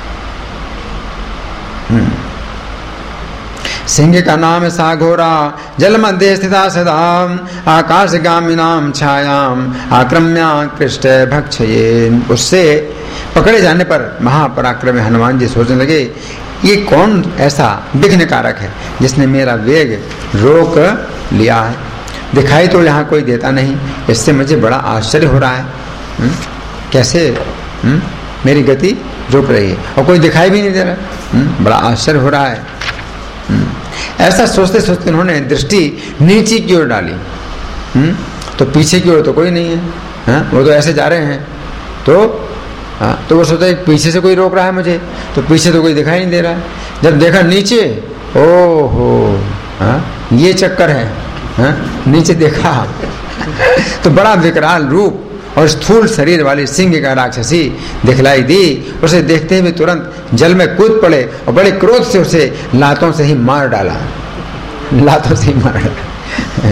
सिंह का नाम साघोरा जल मध्य स्थिता सदा आकाशगामिनाम छायाम आक्रम्या कृष्ट भक्षये। उससे पकड़े जाने पर महापराक्रमी हनुमान जी सोचने लगे ये कौन ऐसा विघ्न कारक है जिसने मेरा वेग रोक लिया है। दिखाई तो यहाँ कोई देता नहीं, इससे मुझे बड़ा आश्चर्य हो रहा है। हुँ? कैसे हुँ? मेरी गति रुक रही है और कोई दिखाई भी नहीं दे रहा, हुँ? बड़ा आश्चर्य हो रहा है। हुँ? ऐसा सोचते सोचते उन्होंने दृष्टि नीचे की ओर डाली। हुँ? तो पीछे की ओर तो कोई नहीं है, हा? वो तो ऐसे जा रहे हैं। तो हाँ, तो वो सोचा पीछे से कोई रोक रहा है मुझे, तो पीछे तो कोई दिखाई नहीं दे रहा है। जब देखा नीचे, ओहो हाँ, ये चक्कर है। हाँ? नीचे देखा तो बड़ा विकराल रूप और स्थूल शरीर वाली सिंह का राक्षसी दिखलाई दी। उसे देखते हुए तुरंत जल में कूद पड़े और बड़े क्रोध से उसे लातों से ही मार डाला, लातों से ही मार डाला।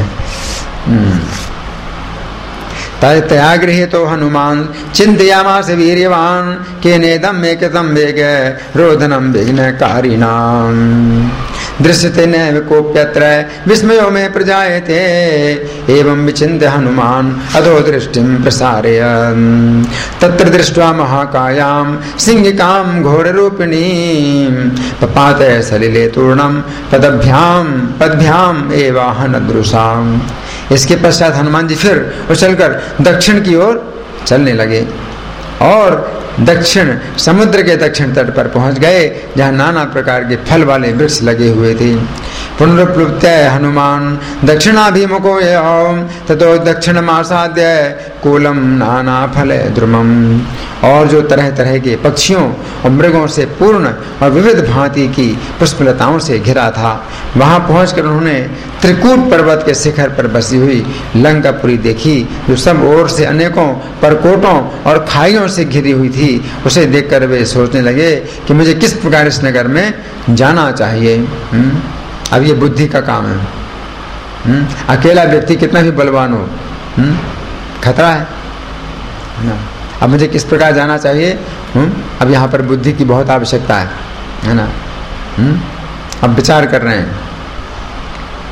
तयागृहे तो हनुमान चिंतयामास वीर्यवान के नेदम में कृतम वेग रोदनम विघ्न कारिणाम दृश्यते न कोप्यत्र विस्मयो में प्रजायते एवं विचिन्त्य हनुमान अधो दृष्टिं प्रसारयन् तत्र दृष्ट्वा महाकायां सिंहिकां घोररूपिणीं पपात सलिले तूर्णं पदभ्यां पदभ्यां एवाहनदृशाम्। इसके पश्चात हनुमान जी फिर उछलकर दक्षिण की ओर चलने लगे और दक्षिण समुद्र के दक्षिण तट पर पहुंच गए जहां नाना प्रकार के फल वाले वृक्ष लगे हुए थे। पुनरुप्लुप्त हनुमान दक्षिणाभिमुखो एवं ततो दक्षिणमासाद्य कूलम नाना फल द्रुमम। और जो तरह तरह के पक्षियों और मृगों से पूर्ण और विविध भांति की पुष्पलताओं से घिरा था, वहां पहुंचकर उन्होंने त्रिकूट पर्वत के शिखर पर बसी हुई लंकापुरी देखी जो सब ओर से अनेकों परकोटों और खाइयों से घिरी हुई थी। उसे देखकर वे सोचने लगे कि मुझे किस प्रकार इस नगर में जाना चाहिए। हुँ? अब ये बुद्धि का काम है। हुँ? अकेला व्यक्ति कितना भी बलवान हो, हुँ? खतरा है ना। अब मुझे किस प्रकार जाना चाहिए, हुँ? अब यहाँ पर बुद्धि की बहुत आवश्यकता है, है ना। हुँ? अब विचार कर रहे हैं।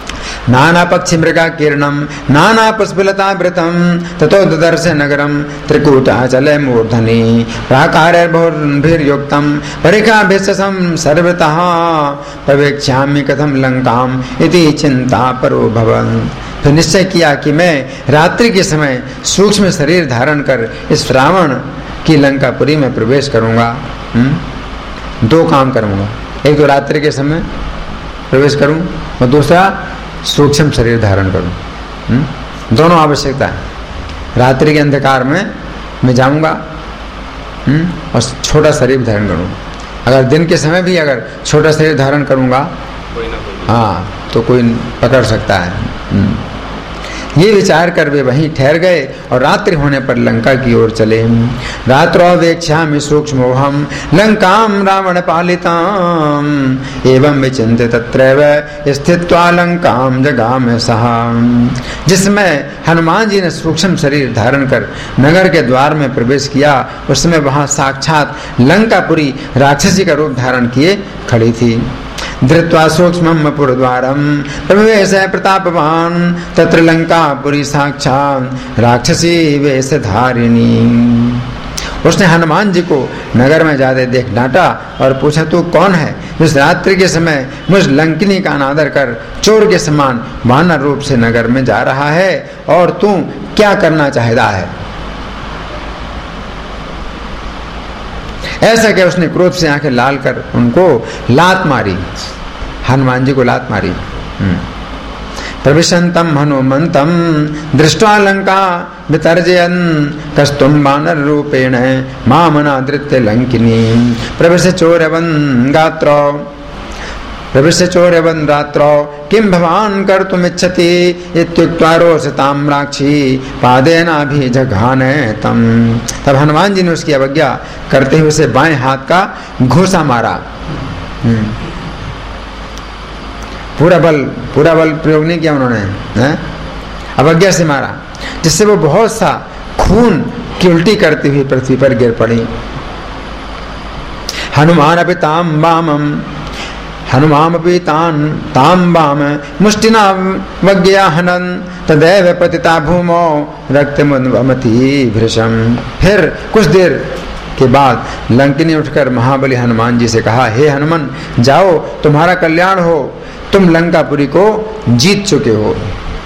नाना पक्षी मृगा किरणम नाना पुष्पलता वृतम ततो ददर्श नगरम त्रिकूटाचले मूर्धनि प्राकारैर्बहुर्भिर्युक्तम परिखाभिषसं सर्वतः प्रवेक्ष्यामि कथम लंकाम इति चिंता परो भवन। फिर निश्चय किया कि मैं रात्रि के समय सूक्ष्म शरीर धारण कर इस रावण की लंकापुरी में प्रवेश करूंगा। हुँ? दो काम करूंगा, एक तो रात्रि के समय प्रवेश करूं और दूसरा सूक्ष्म शरीर धारण करूं। दोनों आवश्यकता है। रात्रि के अंधकार में मैं जाऊंगा और छोटा शरीर धारण करूंगा। अगर दिन के समय भी अगर छोटा शरीर धारण करूंगा कोई ना कोई हाँ तो कोई पकड़ सकता है। ये विचार कर वे वहीं ठहर गए और रात्रि होने पर लंका की ओर चले। रात्रो वेक्ष्यामि सूक्ष्मोहम लंकाम रावण पालिताम एवं विचिन्त्य तत्रैव स्थित्वा लंकाम जगाम सह। जिसमें हनुमान जी ने सूक्ष्म शरीर धारण कर नगर के द्वार में प्रवेश किया, उस समय वहां साक्षात लंकापुरी राक्षसी का रूप धारण किए खड़ी थी। धृत्वा सूक्ष्मं पुरद्वारं प्रवेश प्रतापवान तत्र लंकापुरी साक्षात् राक्षसी वेशधारिणी। उसने हनुमान जी को नगर में जाते देख डांटा और पूछा, तू कौन है जिस रात्रि के समय मुझ लंकिनी का अनादर कर चोर के समान वानर रूप से नगर में जा रहा है, और तू क्या करना चाहता है? ऐसा क्या उसने क्रोध से आंखें लाल कर उनको लात मारी, हनुमान जी को लात मारी। प्रविशंतम हनुमंतम दृष्ट्वा लंका वितर्जयन् कस्तुम वानर रूपेण मामनादृत्य लंकिनी प्रविश चोरवन् गात्रो प्रविश चोरवन् रात्रो किं भवान कर्तुमिच्छति इत्युक्त्वा रोषतां राक्षी पादेनाभिजघाने तम। तब हनुमान जी ने उसकी अवज्ञा करते हुए उसे बाएं हाथ का घूसा मारा। पूरा बल पूरा बल प्रयोग नहीं किया उन्होंने, है? अवज्ञा से मारा, जिससे वो बहुत सा खून की उल्टी करती हुई पृथ्वी पर गिर पड़ी। हनुमान अपि ताम वामम हनुमामपि तान ताम वाम मुष्टिना वज्ञया हनन तदैव पतिता भूमो रक्तमुन्वमति भृशम। फिर कुछ देर के बाद लंकिनी उठकर महाबली हनुमान जी से कहा, हे हनुमान, जाओ, तुम्हारा कल्याण हो, तुम लंकापुरी को जीत चुके हो।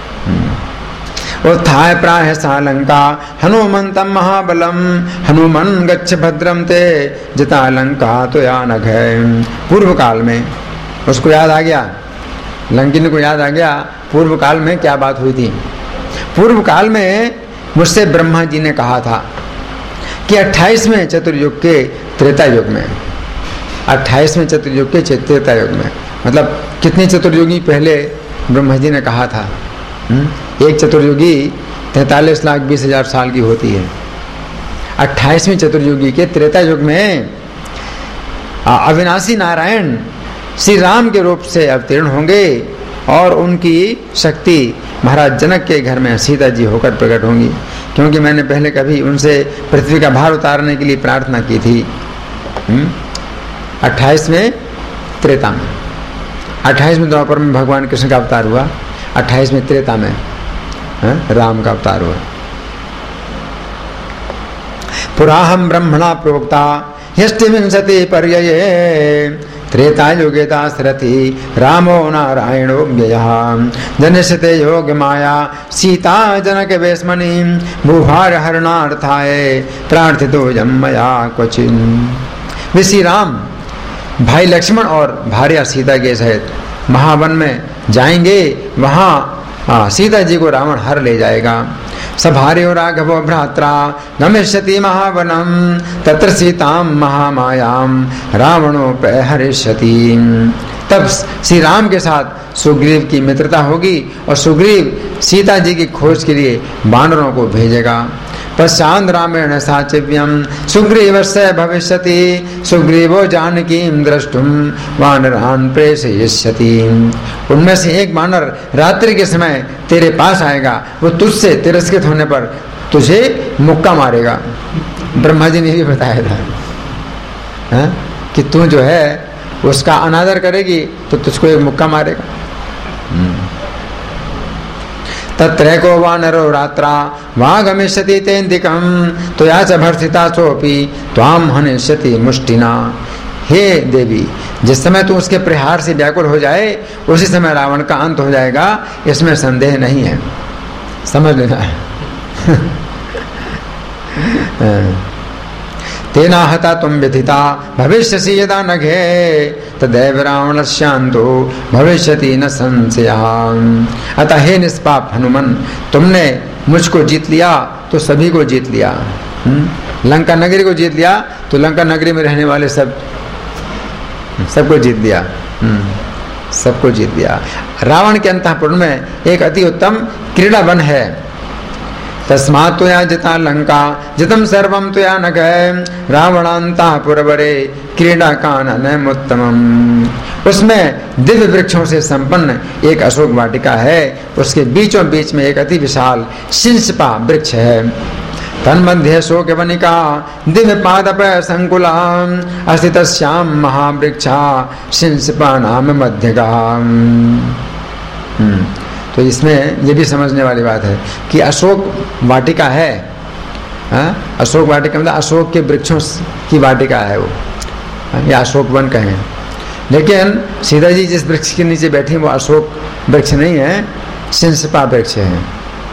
उत्थाय प्राह सा लंका हनुमंतम महाबलम हनुमन गच्छ भद्रम ते जिता लंका तो या नघ। पूर्व काल में उसको याद आ गया, लंकिनी को याद आ गया पूर्व काल में क्या बात हुई थी। पूर्व काल में मुझसे ब्रह्मा जी ने कहा था कि अट्ठाईसवें चतुर्युग के त्रेता युग में अट्ठाईसवें चतुर्युग के त्रेता युग में मतलब कितने चतुर्युगी पहले ब्रह्मा जी ने कहा था? हुँ? एक चतुर्युगी तैतालीस लाख बीस हजार साल की होती है। अट्ठाईसवें चतुर्युगी के त्रेता युग में अविनाशी नारायण श्री राम के रूप से अवतीर्ण होंगे और उनकी शक्ति महाराज जनक के घर में सीता जी होकर प्रकट होंगी। क्योंकि मैंने पहले कभी उनसे पृथ्वी का भार उतारने के लिए प्रार्थना की थी। अट्ठाईसवें त्रेता में अट्ठाईसवें द्वापर में भगवान कृष्ण का अवतार हुआ, अट्ठाईसवें त्रेता में है? राम का अवतार हुआ। पुराहम ब्रह्मणा प्रोक्ता ह्यष्टिविंशति पर्यये त्रेता युगे दाशरथी रामो नारायणो व्ययः जनिष्यते योग माया सीता जनक वेश्मनि भूभार हरणार्थाय प्रार्थितो यं मया क्वचिन्। वे श्री राम भाई लक्ष्मण और भार्या सीता के सहित महावन में जाएंगे। वहां सीता जी को रावण हर ले जाएगा। सभार्यो राघवो भ्रात्रा गमिष्यति महावनम तत्र सीताम महामायाम रावणो प्रहरिष्यति। तब श्री राम के साथ सुग्रीव की मित्रता होगी और सुग्रीव सीता जी की खोज के लिए वानरों को भेजेगा। पश्चात रामेण साचिव्यम सुग्रीवस्य भविष्यति सुग्रीवो जानकीं द्रष्टुम वानरान् प्रेषयिष्यति। उनमें से एक वानर रात्रि के समय तेरे पास आएगा, वो तुझसे तिरस्कृत होने पर तुझे मुक्का मारेगा। ब्रह्मा जी ने भी बताया था है? कि तू जो है उसका अनादर करेगी तो तुझको एक मुक्का मारेगा। तत्रैको वानरो रात्रा वागमिष्यति तेन्दिकं त्वया च भर्सिता सोऽपि त्वां हनिष्यति मुष्टिना। हे देवी, जिस समय तू उसके प्रहार से व्याकुल हो जाए उसी समय रावण का अंत हो जाएगा, इसमें संदेह नहीं है, समझ लेना। तेना हता तुम व्यथिता भविष्यसि यदा नघे तदैव रावणस्यान्तो भविष्यति न संशयः। अतः हे निष्पाप हनुमान, तुमने मुझको जीत लिया तो सभी को जीत लिया। लंका नगरी को जीत लिया तो लंका नगरी में रहने वाले सब सबको जीत लिया, सबको जीत लिया। रावण के अंतःपुर में एक अति उत्तम क्रीड़ा वन है। तस्मात् त्वया जिता लंका जितम सर्वम त्वया नघ रावणान्तःपुरवरे क्रीड़ा काननमुत्तमम्। उसमें दिव्य वृक्षों से संपन्न एक अशोक वाटिका है, उसके बीचों बीच में एक अति विशाल शिंशपा वृक्ष है। तन्मध्ये शोकवनिका दिव्य पादप संकुला अस्ति तस्यां महावृक्षा शिंशपा नाम मध्यगा। तो इसमें ये भी समझने वाली बात है कि अशोक वाटिका है। हा? अशोक वाटिका मतलब अशोक के वृक्षों की वाटिका है वो, या अशोक वन कहें। लेकिन सीता जी जिस वृक्ष के नीचे बैठी वो अशोक वृक्ष नहीं है, शिंशपा वृक्ष है।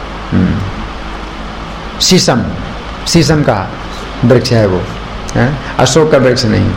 शीशम, शीशम का वृक्ष है वो, है? अशोक का वृक्ष नहीं।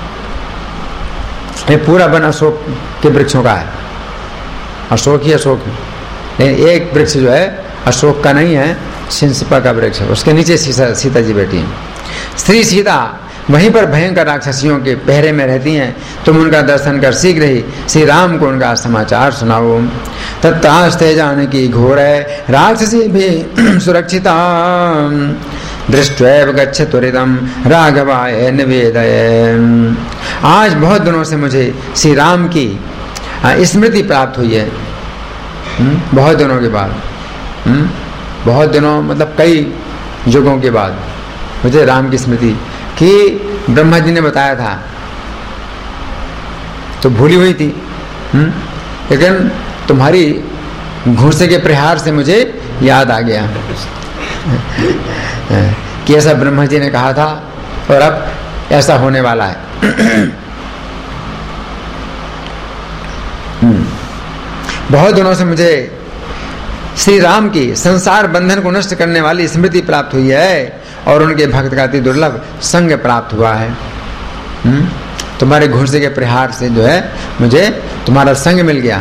ये पूरा वन अशोक के वृक्षों का है, अशोक ही अशोक है। लेकिन एक वृक्ष जो है अशोक का नहीं है, शिंशपा का वृक्ष है, उसके नीचे सीता सीता जी बैठी हैं। श्री सीता वहीं पर भयंकर राक्षसियों के पहरे में रहती हैं। तुम उनका दर्शन कर शीघ्र ही श्री राम को उनका समाचार सुनाओ। तत्तास्ते जानकी घोर है राक्षसी भी सुरक्षिता दृष्ट्वैव गच्छ त्वरितम राघवाय निवेदय। आज बहुत दिनों से मुझे श्री राम की स्मृति प्राप्त हुई है। बहुत दिनों के बाद, बहुत दिनों मतलब कई युगों के बाद मुझे राम की स्मृति कि ब्रह्मा जी ने बताया था तो भूली हुई थी, लेकिन तुम्हारी घूंसे के प्रहार से मुझे याद आ गया कि ऐसा ब्रह्मा जी ने कहा था और अब ऐसा होने वाला है। बहुत दिनों से मुझे श्री राम की संसार बंधन को नष्ट करने वाली स्मृति प्राप्त हुई है और उनके भक्त का अति दुर्लभ संग प्राप्त हुआ है। हुँ? तुम्हारे घूंसे के प्रहार से जो है मुझे तुम्हारा संग मिल गया।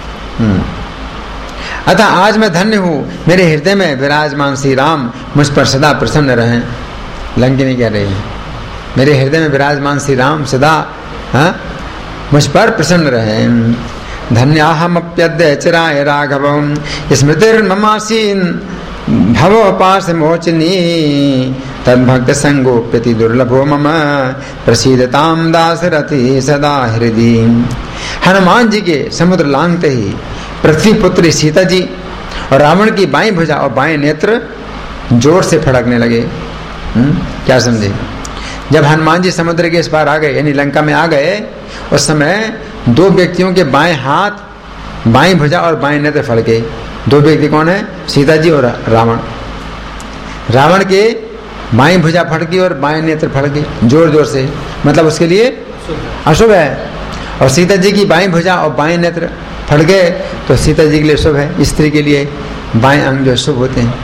अतः आज मैं धन्य हूँ, मेरे हृदय में विराजमान श्री राम मुझ पर सदा प्रसन्न रहें। लंकिनी कह रही है, मेरे हृदय में विराजमान श्री राम सदा हा? मुझ पर प्रसन्न रहें। धन्याहमप्यद्य चिराय राघवं स्मृतिर्ममासीन भवोपास मोचनी तद्भक्त संगोप्यति दुर्लभो मम प्रसीदताम दासरथि सदा हृदि। हनुमान जी के समुद्र लांघते ही पृथ्वी पुत्री सीता जी और रावण की बाईं भुजा और बाएं नेत्र जोर से फड़कने लगे। हुँ? क्या समझे? जब हनुमान जी समुद्र के इस पार आ गए यानी लंका में आ गए, उस समय दो व्यक्तियों के बाएं हाथ, बाईं भुजा और बाएं नेत्र फड़के। दो व्यक्ति कौन है? सीता जी और रावण। रावण के बाईं भुजा फड़की और बाएं नेत्र फड़के जोर जोर से, मतलब उसके लिए अशुभ है। और सीता जी की बाईं भुजा और बाएं नेत्र फट गए तो सीता जी के लिए शुभ है, स्त्री के लिए बाएं अंग जो शुभ होते हैं।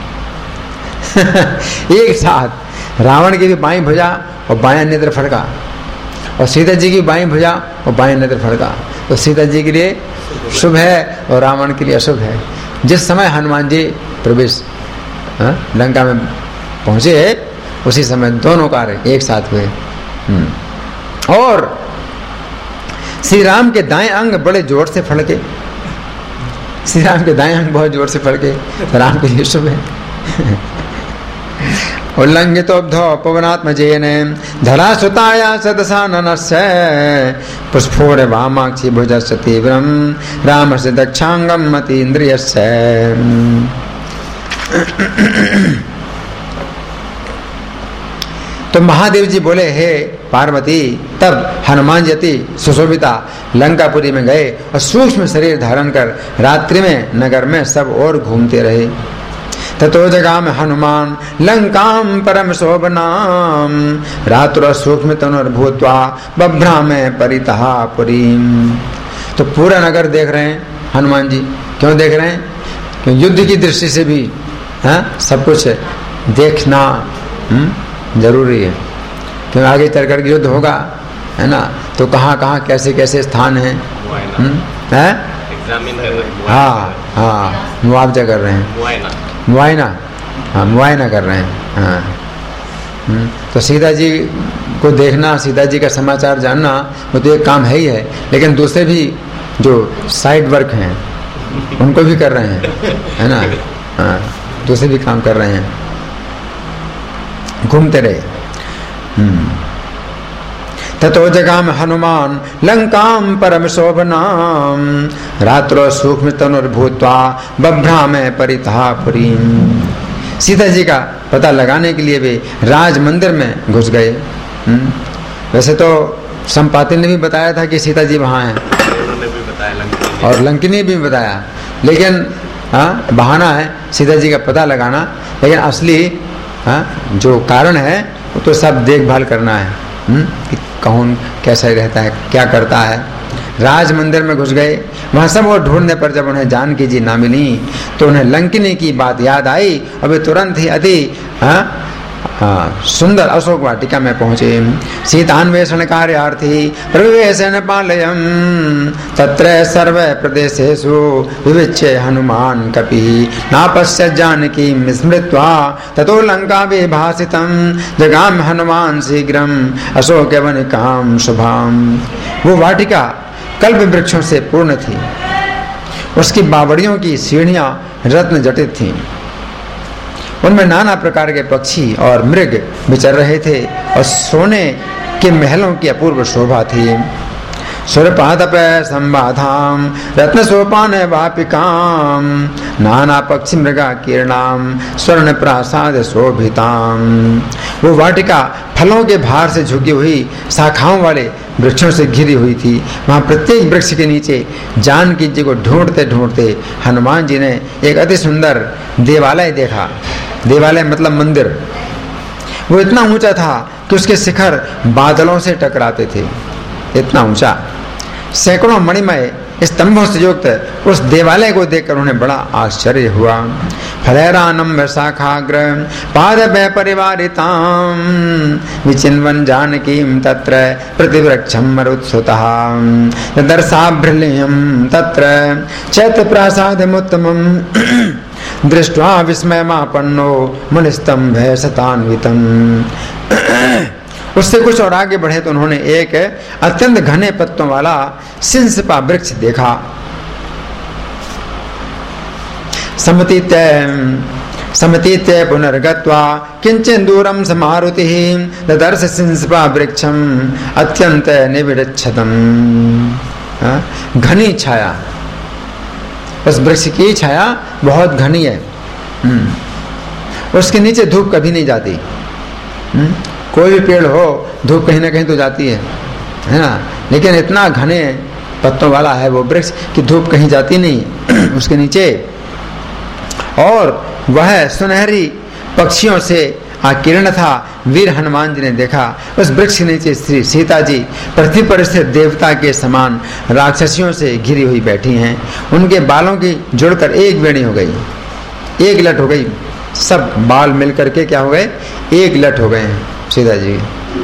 एक साथ रावण की भी बाईं भुजा और बाएं नेत्र फड़का और सीता जी की बाईं भुजा और बाएं नेत्र फड़का, तो सीता जी के लिए शुभ है और रावण के लिए अशुभ है। जिस समय हनुमान जी प्रवेश लंका में पहुंचे उसी समय दोनों कार्य एक साथ हुए। और श्री राम के दाएं अंग बड़े जोर से फड़के, श्री राम के दाएं अंग बहुत जोर से फड़के, राम के लिए शुभ है। उल्लंघितोब्धो पवनात्मजेन धरा सुताया सदसाननस्य पुष्पोर वामाक्षि भुजस्य तीव्रम रामस्य दक्षांगम मतीन्द्रियस्य। तो महादेव जी बोले, हे पार्वती, तब हनुमान जी सुशोभिता लंकापुरी में गए और सूक्ष्म शरीर धारण कर रात्रि में नगर में सब और घूमते रहे। ततो जगाम हनुमान लंकाम परम शोभनाम रात्र सूक्ष्म तनुर्भूत्वा बभ्रामे परितः पुरीम। तो पूरा नगर देख रहे हैं हनुमान जी। क्यों देख रहे हैं? क्यों युद्ध की दृष्टि से भी है सब कुछ देखना हुँ? जरूरी है। क्यों आगे चल कर युद्ध होगा, है ना, तो कहाँ कहाँ कैसे कैसे स्थान है, है? हाँ हाँ मुआवजा कर रहे हैं, मुआयना, हाँ मुआयना कर रहे हैं। हाँ तो सीता जी को देखना, सीता जी का समाचार जानना, वो तो एक काम है ही है, लेकिन दूसरे भी जो साइड वर्क हैं उनको भी कर रहे हैं, है ना। हाँ दूसरे भी काम कर रहे हैं, घूमते रहे। ततो जगाम हनुमान लंकाम परम शोभनाम रात्रो सूक्ष्म तनुर्भूत्वा बभ्रामे परितः पुरीम। सीता जी का पता लगाने के लिए वे राज मंदिर में घुस गए। वैसे तो संपाति ने भी बताया था कि सीता जी वहाँ हैं, उन्होंने भी बताया, और लंकिनी भी बताया, लेकिन हाँ बहाना है सीता जी का पता लगाना, लेकिन असली हाँ जो कारण है वो तो सब देखभाल करना है कि कौन कैसा रहता है, क्या करता है। राज मंदिर में घुस गए, वहां सब वो ढूंढने पर जब उन्हें जानकी जी ना मिली तो उन्हें लंकिनी की बात याद आई और वे तुरंत ही अति हाँ हाँ सुंदर अशोक वाटिका में पहुंचे। सीतान्वेषण कार्यार्थी प्रवेशन पालयम तत्र सर्व प्रदेशेषु विविच्य हनुमान कपि नापश्य जानकी स्मृत्वा ततो लंका विभासितम जगाम हनुमान शीघ्रम अशोक वनिकाम शुभाम। वो वाटिका कल्प वृक्षों से पूर्ण थी, उसकी बावड़ियों की सीढ़ियां रत्न जटित थीं, उनमें नाना प्रकार के पक्षी और मृग विचर रहे थे और सोने के महलों की अपूर्व शोभा थी। सुरपादप संबाधाम रत्न सोपान वापिकाम नाना पक्षी मृगा किरणाम स्वर्ण प्रासाद शोभिताम। वो वाटिका फलों के भार से झुकी हुई शाखाओं वाले वृक्षों से घिरी हुई थी। वहाँ प्रत्येक वृक्ष के नीचे जानकी जी को ढूंढते ढूंढते हनुमान जी ने एक अति सुंदर देवालय देखा। देवालय मतलब मंदिर। वो इतना ऊंचा था कि उसके शिखर बादलों से टकराते थे, इतना ऊंचा। सैकड़ों मणिमय स्तंभों से युक्त उस देवालय को देखकर उन्हें बड़ा आश्चर्य हुआ। फलैरानम शाखाग्र पादपै परिवारिताम विचिन्वन जानकीं तत्र प्रतिवृक्षं मरुत्सुतः दर्शाभ्रलियं तत्र चैत्य प्रासादमुत्तमं दृष्ट्वा विस्मयमापन्नो मुनिस्तंभे शतान्वितम्। उससे कुछ और आगे बढ़े तो उन्होंने एक अत्यंत घने पत्तों वाला सिंसपा वृक्ष देखा। समतीत्य समतीत्य पुनर्गत्वा किंचन दूरम समारुतिः ददर्श सिंसपा वृक्षम अत्यंत निविड़च्छतम। घनी छाया, उस वृक्ष की छाया बहुत घनी है, उसके नीचे धूप कभी नहीं जाती। कोई भी पेड़ हो धूप कहीं ना कहीं तो जाती है, है ना, लेकिन इतना घने पत्तों वाला है वो वृक्ष कि धूप कहीं जाती नहीं उसके नीचे। और वह सुनहरी पक्षियों से आकीर्ण था। वीर हनुमान जी ने देखा उस वृक्ष के नीचे श्री सीता जी पृथ्वी पर स्थित देवता के समान राक्षसियों से घिरी हुई बैठी हैं। उनके बालों की जुड़कर एक बेणी हो गई, एक लट हो गई। सब बाल मिल करके क्या हो गए, एक लट हो गए हैं सीता जी।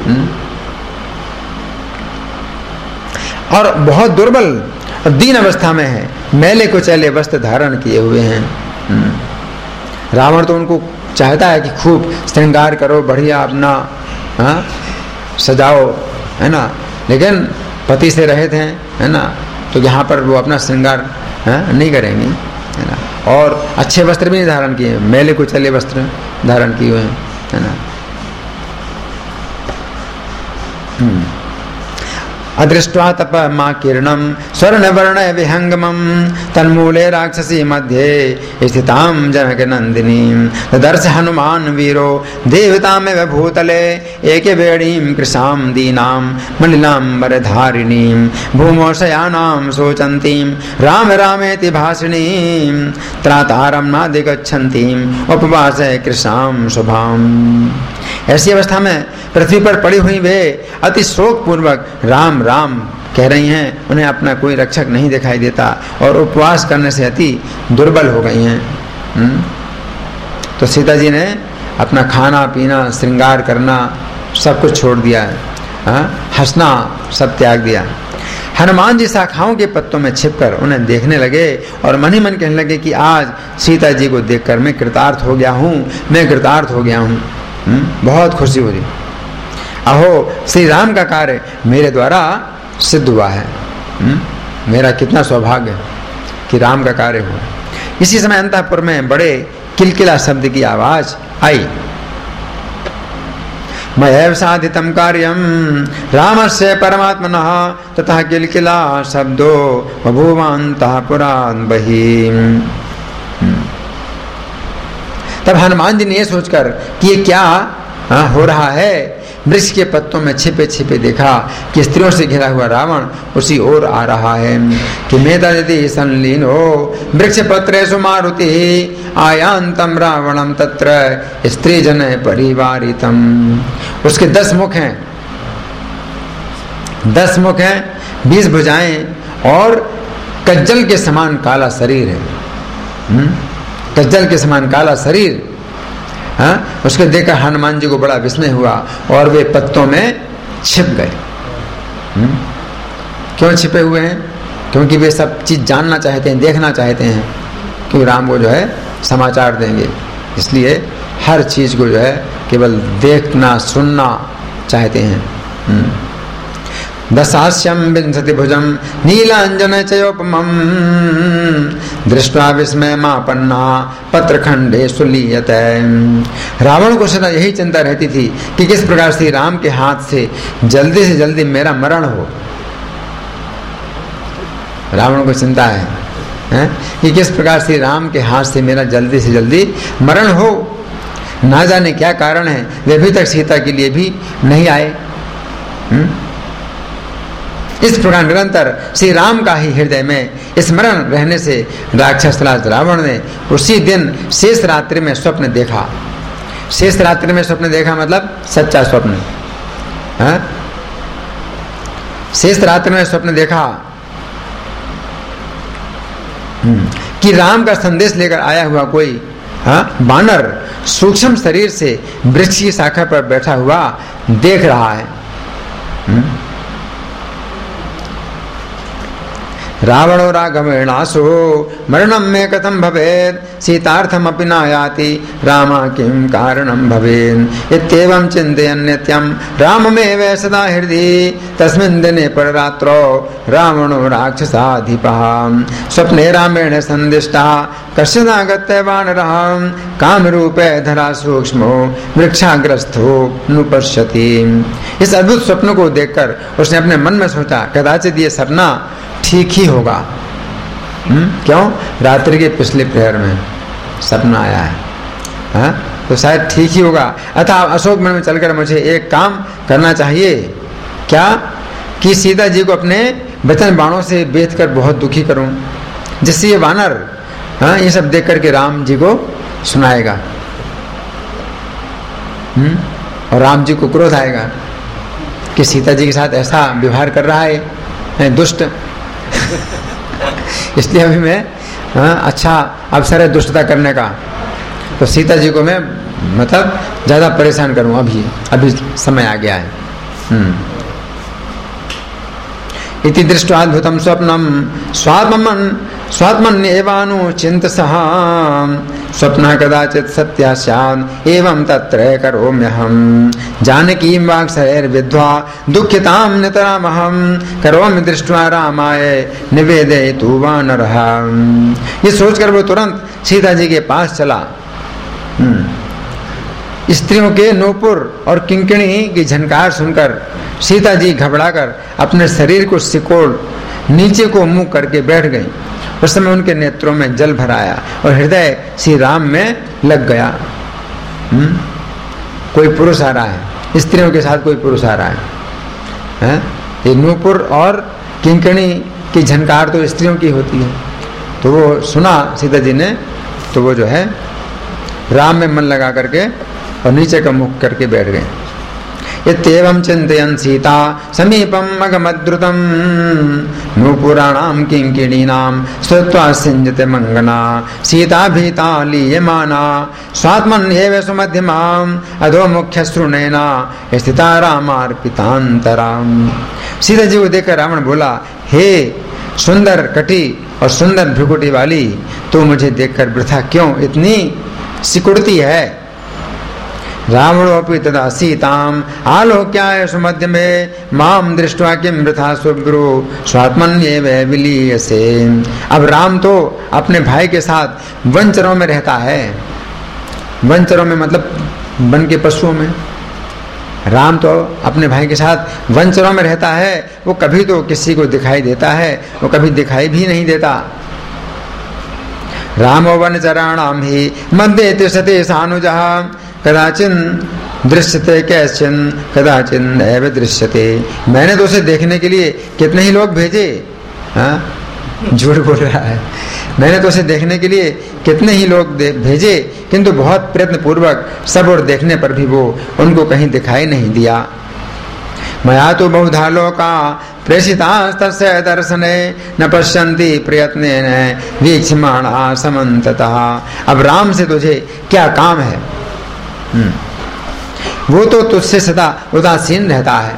और बहुत दुर्बल और दीन अवस्था में है, मैले कुचैले वस्त्र धारण किए हुए हैं। रावण तो उनको चाहता है कि खूब श्रृंगार करो, बढ़िया अपना हाँ सजाओ, है ना, लेकिन पति से रहित हैं, है ना, तो यहाँ पर वो अपना श्रृंगार हाँ नहीं करेंगे, है ना, और अच्छे वस्त्र भी नहीं धारण किए, मैले कुचैले वस्त्र धारण किए हुए हैं, है ना। अदृष्ट्वा तपमा किरणम स्वर्णवर्ण विहंगमम तन्मूले राक्षसी मध्ये स्थितां जनक नंदिनी दर्श हनुमान वीरो देवतामेव भूतले एके वेणीं कृशां दीनां मलिनांबरधारिणीं भूमौ शयानां शोचन्तीं राम रामेति भाषिणीं त्रातारं नादिगच्छन्तीं उपवासे कृशां शुभां। ऐसी अवस्था में पृथ्वी पर पड़ी हुई वे अति शोक पूर्वक राम राम कह रही हैं। उन्हें अपना कोई रक्षक नहीं दिखाई देता और उपवास करने से अति दुर्बल हो गई हैं। तो सीता जी ने अपना खाना पीना श्रृंगार करना सब कुछ छोड़ दिया है, हंसना सब त्याग दिया। हनुमान जी शाखाओं के पत्तों में छिपकर उन्हें देखने लगे और मन ही मन कहने लगे कि आज सीता जी को देखकर मैं कृतार्थ हो गया हूँ, मैं कृतार्थ हो गया हूँ। बहुत खुशी हो रही। अहो श्री राम का कार्य मेरे द्वारा सिद्ध हुआ है। हुँ? मेरा कितना सौभाग्य कि राम का कार्य हुआ। इसी समय अंतःपुर में बड़े किलकिला शब्द की आवाज आई। मयैव साधितं कार्यं रामस्य परमात्मनः ततः किलकिला शब्दो बभूवान्तःपुरात् बहिः। तब हनुमान जी ने यह सोचकर कि ये क्या आ, हो रहा है, वृक्ष के पत्तों में छिपे छिपे देखा कि स्त्रियों से घिरा हुआ रावण उसी ओर आ रहा है। कि मेदति संलीन हो वृक्ष पत्रेषु मारुति आयांतम रावणम तत्र स्त्री जन परिवारितम। उसके दस मुख हैं, दस मुख हैं, बीस भुजाएं और कज्जल के समान काला शरीर है। हुँ? कज्जल के समान काला शरीर। हाँ, उसको देखकर हनुमान जी को बड़ा विस्मय हुआ और वे पत्तों में छिप गए। क्यों छिपे हुए हैं? क्योंकि वे सब चीज जानना चाहते हैं, देखना चाहते हैं कि राम को जो है समाचार देंगे। इसलिए हर चीज को जो है केवल देखना सुनना चाहते हैं। दशास्यं विंशति भुजं नीलांजन चयोपमं दृष्ट्वा विस्मयमापन्ना पत्रखंडे सुलीयते। रावण को सदा यही चिंता रहती थी कि किस प्रकार से राम के हाथ से जल्दी से जल्दी मेरा मरण हो। रावण को चिंता है, है? कि किस प्रकार से राम के हाथ से मेरा जल्दी से जल्दी मरण हो। ना जाने क्या कारण है, वे अभी तक सीता के लिए भी नहीं आए। हुँ? इस प्रकार निरंतर श्री राम का ही हृदय में स्मरण रहने से राक्षस राज रावण ने उसी दिन शेष रात्रि में स्वप्न देखा। शेष रात्रि में स्वप्न देखा मतलब सच्चा स्वप्न। हाँ? शेष रात्रि में स्वप्न देखा कि राम का संदेश लेकर आया हुआ कोई हाँ बानर सूक्ष्म शरीर से वृक्ष की शाखा पर बैठा हुआ देख रहा है। हुँ? रावणो राघवेणासो मरणं मे कथं भवेत् सीतार्थमपि नायाति राम किं कारणं भवेत् इत्येवं चिन्तयन् नित्यं राममेव सदा हृदि तस्मिन् दिने पररात्रौ रावणो राक्षसाधिपः स्वप्ने रामेण सन्दिष्टः कश्चिदागत्य वानरः कामरूपे धरा सूक्ष्मो वृक्षाग्रस्थो नुपश्यति। इस अद्भुत स्वप्न को देखकर उसने अपने मन में सोचा कदाचित ये सपना ठीक ही होगा। हुँ? क्यों? रात्रि के पिछले प्रहर में सपना आया है, हा? तो शायद ठीक ही होगा। अतः अशोक वन में चलकर मुझे एक काम करना चाहिए। क्या? कि सीता जी को अपने वचन बाणों से बेच कर बहुत दुखी करूं, जिससे ये वानर हाँ ये सब देख करके राम जी को सुनाएगा। हुँ? और राम जी को क्रोध आएगा कि सीता जी के साथ ऐसा व्यवहार कर रहा है दुष्ट। इसलिए अभी मैं हाँ, अच्छा अवसर है दुष्टता करने का, तो सीता जी को मैं मतलब ज्यादा परेशान करूं। अभी अभी समय आ गया है। हम्म इति दृष्ट्वाद्भुतं स्वप्नं स्वात्मन् स्वात्मन्येवानु चिन्तसः स्वप्नः कदाचित् सत्या स्यात् एवं तत्र करोम्यहं जानकीं वाक्शरैर्विद्ध्वा दुःखितां नितरामहं करोमि दृष्ट्वा रामाय निवेदयतु वानरः। ये सोचकर वो तुरंत सीता जी के पास चला। स्त्रियों के नूपुर और किंकिणी की झनकार सुनकर सीता जी घबराकर अपने शरीर को सिकोड़ नीचे को मुंह करके बैठ गई। उस समय उनके नेत्रों में जल भर आया और हृदय श्री राम में लग गया। हुँ? कोई पुरुष आ रहा है, स्त्रियों के साथ कोई पुरुष आ रहा है, है? ये नूपुर और किंकिणी की झनकार तो स्त्रियों की होती है। तो वो सुना सीता जी ने, तो वो जो है राम में मन लगा करके और नीचे का मुख करके बैठ गए। इत्येवं चिन्तयन् सीता समीपम् अगमद्रुतं नूपुराणां किङ्किणीनां श्रुत्वा सिञ्जते मङ्गना सीता भीता लीयमाना स्वात्मन्येव सुमध्यमाम् अधोमुख्यश्रुणेन स्थिता रामार्पितान्तराम्। सीता जी को देखकर रावण बोला, हे सुंदर कटी और सुंदर भ्रुकुटी वाली, तू मुझे देखकर वृथा क्यों इतनी सिकुड़ती है। रावणोऽपि तदा सीताम् आलोक्याय सुमध्य में माम दृष्ट्वा किं वृथा सुब्रू स्वात्मन्येव विलीयसे। अब राम तो अपने भाई के साथ वनचरों में रहता है। वनचरों में मतलब वन के पशुओं में। राम तो अपने भाई के साथ वनचरों में रहता है। वो कभी तो किसी को दिखाई देता है, वो कभी दिखाई भी नहीं देता। रामो वनचराणां हि मध्ये तिष्ठति सानुजः कदाचिन दृश्यते कैश्चिन कदाचिन नैव दृश्यते। मैंने तो उसे देखने के लिए कितने ही लोग भेजे, हाँ झूठ बोल रहा है। मैंने तो उसे देखने के लिए कितने ही लोग भेजे, किंतु बहुत प्रयत्न पूर्वक सब और देखने पर भी वो उनको कहीं दिखाई नहीं दिया। मया तो बहुधा लोका प्रेषितास्तस्य दर्शने न पश्यन्ति प्रयत्नेन वीक्षमाणा समन्ततः। अब राम से तुझे क्या काम है? वो तो तुझसे सदा उदासीन रहता है।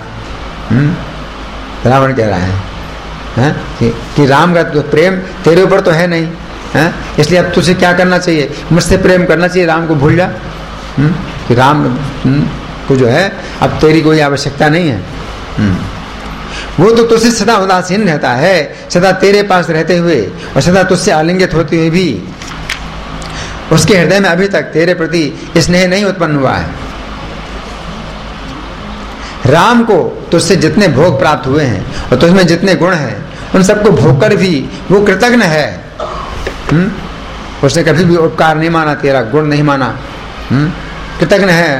रावण कह रहा है, है? कि, कि राम का तो प्रेम तेरे ऊपर तो है नहीं, है? इसलिए अब तुझे क्या करना चाहिए? मुझसे प्रेम करना चाहिए, राम को भूल जा। हुँ? कि राम हुँ? को जो है अब तेरी कोई आवश्यकता नहीं है। हुँ? वो तो तुझसे सदा उदासीन रहता है, सदा तेरे पास रहते हुए और सदा तुझसे आलिंगित होते हुए भी उसके हृदय में अभी तक तेरे प्रति स्नेह नहीं उत्पन्न हुआ है। राम को तुझसे जितने भोग प्राप्त हुए हैं और तुझमें जितने गुण हैं, उन सबको भोग कर भी वो कृतज्ञ है। हुँ? उसने कभी भी उपकार नहीं माना, तेरा गुण नहीं माना, कृतज्ञ है।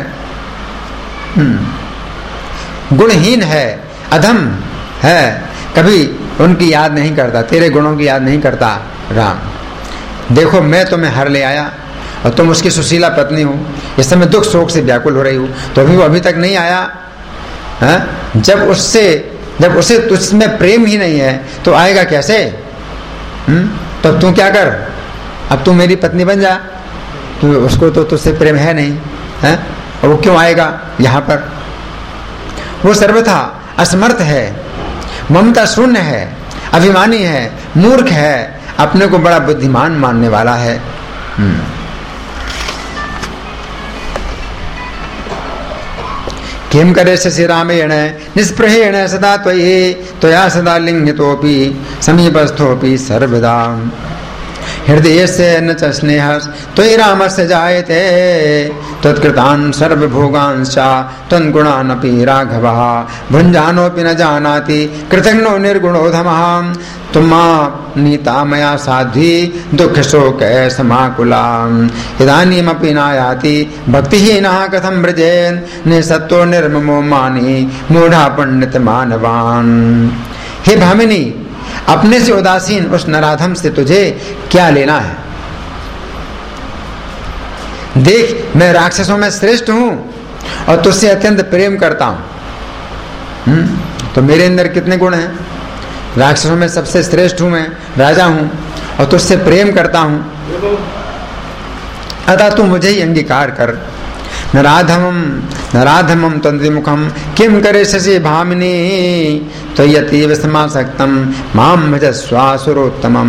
हुँ? गुणहीन है, अधम है, कभी उनकी याद नहीं करता, तेरे गुणों की याद नहीं करता। राम देखो, मैं तुम्हें हर ले आया और तुम उसकी सुशीला पत्नी हो, इस समय दुख शोक से व्याकुल हो रही हो, तो अभी वो अभी तक नहीं आया है? जब उससे जब उसे तुझमें प्रेम ही नहीं है तो आएगा कैसे? हम्म तब तू क्या कर, अब तू मेरी पत्नी बन जा। तो उसको तो तुझसे प्रेम है नहीं है, और वो क्यों आएगा यहाँ पर? वो सर्वथा असमर्थ है, ममता शून्य है, अभिमानी है, मूर्ख है, अपने को बड़ा बुद्धिमान मानने वाला है। किम करे शशि रामेण निष्प्रहेण सदा त्वयि त्वया सदा लिंगितोपि समीपस्थोपि सर्वदा हृदय से न च स्नेह त्वयि रामस्य जायते तत्कृतान् सर्वभोगांश्च तन्गुणानपि राघवः भुञ्जानोऽपि न जानाति कृतघ्नो निर्गुणोधमः तुमा नीता मया साध्वी दुख शोक समाकुला इदानीमपि नायाति भक्तिहीनः कथं व्रजेन् निसत्तो निर्ममो मानी मूढ़ा पंडित मानवान्। हे भामिनी, अपने से उदासीन उस नराधम से तुझे क्या लेना है? देख, मैं राक्षसों में श्रेष्ठ हूं और तुझसे अत्यंत प्रेम करता हूं। तो मेरे अंदर कितने गुण हैं? राक्षसों में सबसे श्रेष्ठ हूं मैं, राजा हूं और तुझसे प्रेम करता हूं। अतः तू मुझे ही अंगीकार कर। नराधमम नराधमम तंद्विमुखम किम करे शशि भामिनी तो यतीव समासक्तम माम भजस्वासुरोत्तमम।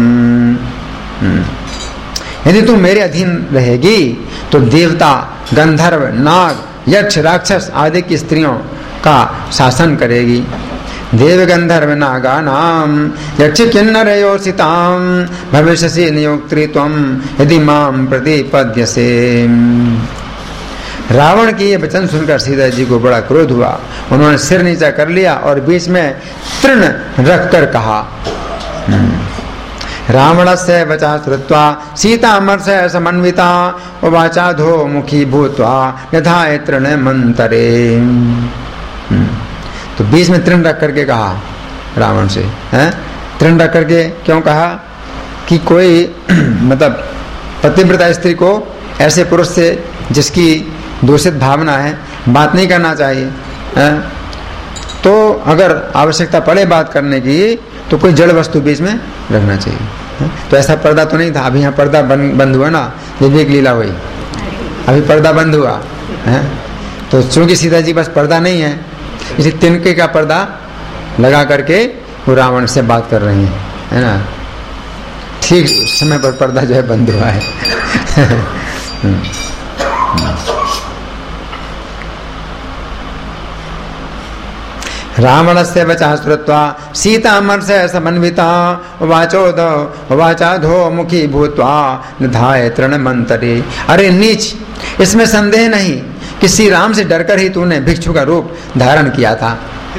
यदि तू मेरे अधीन रहेगी तो देवता, गंधर्व, नाग, यक्ष, राक्षस आदि की स्त्रियों का शासन करेगी। देव गंधर्व नागा नाम यक्ष किन्नरयोषिताम भविष्यसि नियोक्त्री त्वं यदि माम प्रतिपद्यसे। रावण की ये वचन सुनकर सीता जी को बड़ा क्रोध हुआ। उन्होंने सिर नीचा कर लिया और बीच में तृण रखकर कहा, रावणस्य वचः श्रुत्वा सीता मर्षय समन्विता उवाचाधो मुखी भूत्वा यथा तृणमन्तरे। तो बीच में तृण रख करके कहा रावण से, हैं? तृण रख करके क्यों कहा कि कोई मतलब पतिव्रता स्त्री को ऐसे पुरुष से जिसकी दूषित भावना है बात नहीं करना चाहिए, है? तो अगर आवश्यकता पड़े बात करने की तो कोई जड़ वस्तु बीच में रखना चाहिए, है? तो ऐसा पर्दा तो नहीं था। अभी यहाँ पर्दा बंद बंद हुआ ना, विवेक लीला हुई, अभी पर्दा बंद हुआ है। तो चूंकि सीता जी बस पर्दा नहीं है, इसी तिनके का पर्दा लगा करके वो रावण से बात कर रही है, है ना। ठीक समय पर पर्दा जो है बंद हुआ है। रावणस्य वचः श्रुत्वा सीता मर्षय समन्विता वाचोद वाचाधो मुखी भूत्वा निधाय तृणमन्तरे। अरे नीच, इसमें संदेह नहीं कि श्री राम से डरकर ही तूने भिक्षु का रूप धारण किया था।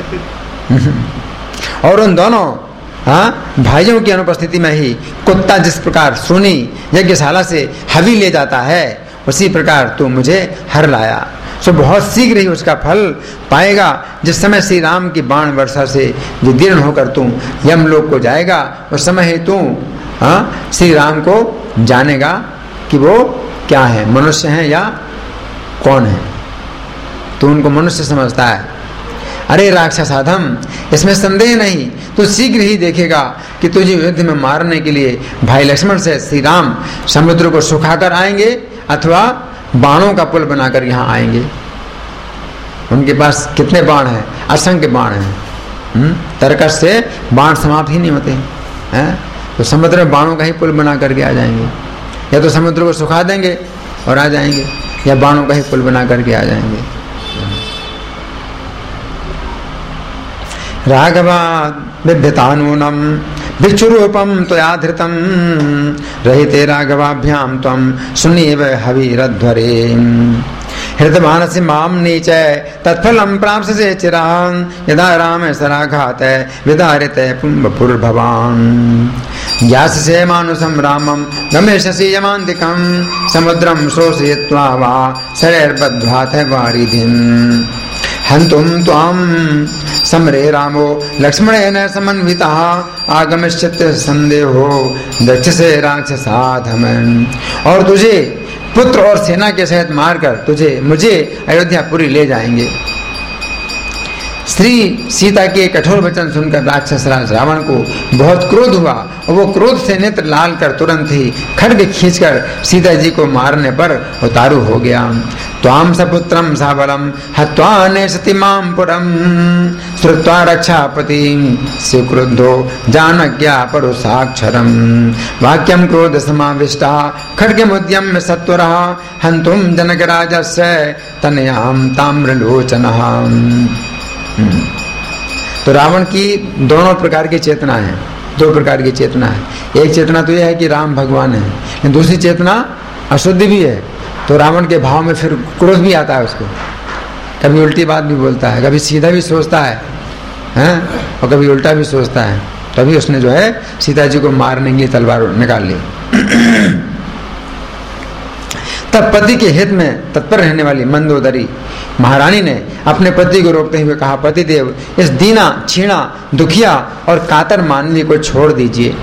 और उन दोनों हाँ भाइयों की अनुपस्थिति में ही कुत्ता जिस प्रकार सुनी यज्ञशाला से हवी ले जाता है, उसी प्रकार तू मुझे हर लाया। सो बहुत शीघ्र ही उसका फल पाएगा। जिस समय श्री राम की बाण वर्षा से विदीर्ण होकर तू यमलोक को जाएगा, उस समय ही तू हाँ श्री राम को जानेगा कि वो क्या है, मनुष्य हैं या कौन है। तू उनको मनुष्य समझता है। अरे राक्षसाधम, इसमें संदेह नहीं, तो शीघ्र ही देखेगा कि तुझे युद्ध में मारने के लिए भाई लक्ष्मण से श्री राम समुद्र को सुखाकर आएंगे अथवा बाणों का पुल बनाकर यहाँ आएंगे। उनके पास कितने बाण हैं? असंख्य बाण हैं। तरकश से बाण समाप्त ही नहीं होते हैं। तो समुद्र में बाणों का ही पुल बना करके आ जाएंगे, या तो समुद्र को सुखा देंगे और आ जाएंगे, या बाणों का ही पुल बना करके आ जाएंगे। राघवा बिभ्यतानूनम भिक्षुरूपम त्वया धृतम रहिते राघवाभ्याम त्वं सुनीव हवीरध्वरे। हृतमानसि माम नीचय तत्फलं प्राप्स्यसे चिरान् यदा राम सराघात विदारिते पुंभपुर्भवान्। यास्यसे मानुषं रामं गमिष्यसि यमान्तिकं समुद्रं शोषयित्वा वा शरैर्बध्वाथ वारिधिम्। हन्तुं त्वां समरे रामो लक्ष्मणेन समन्वितः आगमिष्यति संदेहो दक्षसे राक्षसाधम। और तुझे पुत्र और सेना के सहित मारकर तुझे मुझे अयोध्यापुरी ले जाएंगे। श्री सीता के कठोर वचन सुनकर राक्षस राज रावण को बहुत क्रोध हुआ और वो क्रोध से नेत्र लाल कर तुरंत ही खड्ग खींचकर सीता जी को मारने पर उतारू हो गया। त्वां सपुत्रं साबलं हत्वा नेशति मां पुरं श्रुत्वा रक्षापतिं स्वीक्रुद्धो जानज्ञा परुषाक्षरं। वाक्यं क्रोध समाविष्टः खड्गमुद्यम्य सत्वरः हन्तुं जनकराजस्य तनयां ताम्रलोचनः। तो रावण की दोनों प्रकार की चेतना है, दो प्रकार की चेतना है। एक चेतना तो यह है कि राम भगवान है, लेकिन दूसरी चेतना अशुद्ध भी है। तो रावण के भाव में फिर क्रोध भी आता है उसको, कभी उल्टी बात भी बोलता है, कभी सीधा भी सोचता है, हैं? और कभी उल्टा भी सोचता है। तभी उसने जो है सीता जी को मारने के लिए तलवार निकाल ली। तब पति के हित में तत्पर रहने वाली मंदोदरी महारानी ने अपने पति को रोकते हुए कहा, पतिदेव, इस दीना छीणा दुखिया और कातर मानवी को छोड़ दीजिए।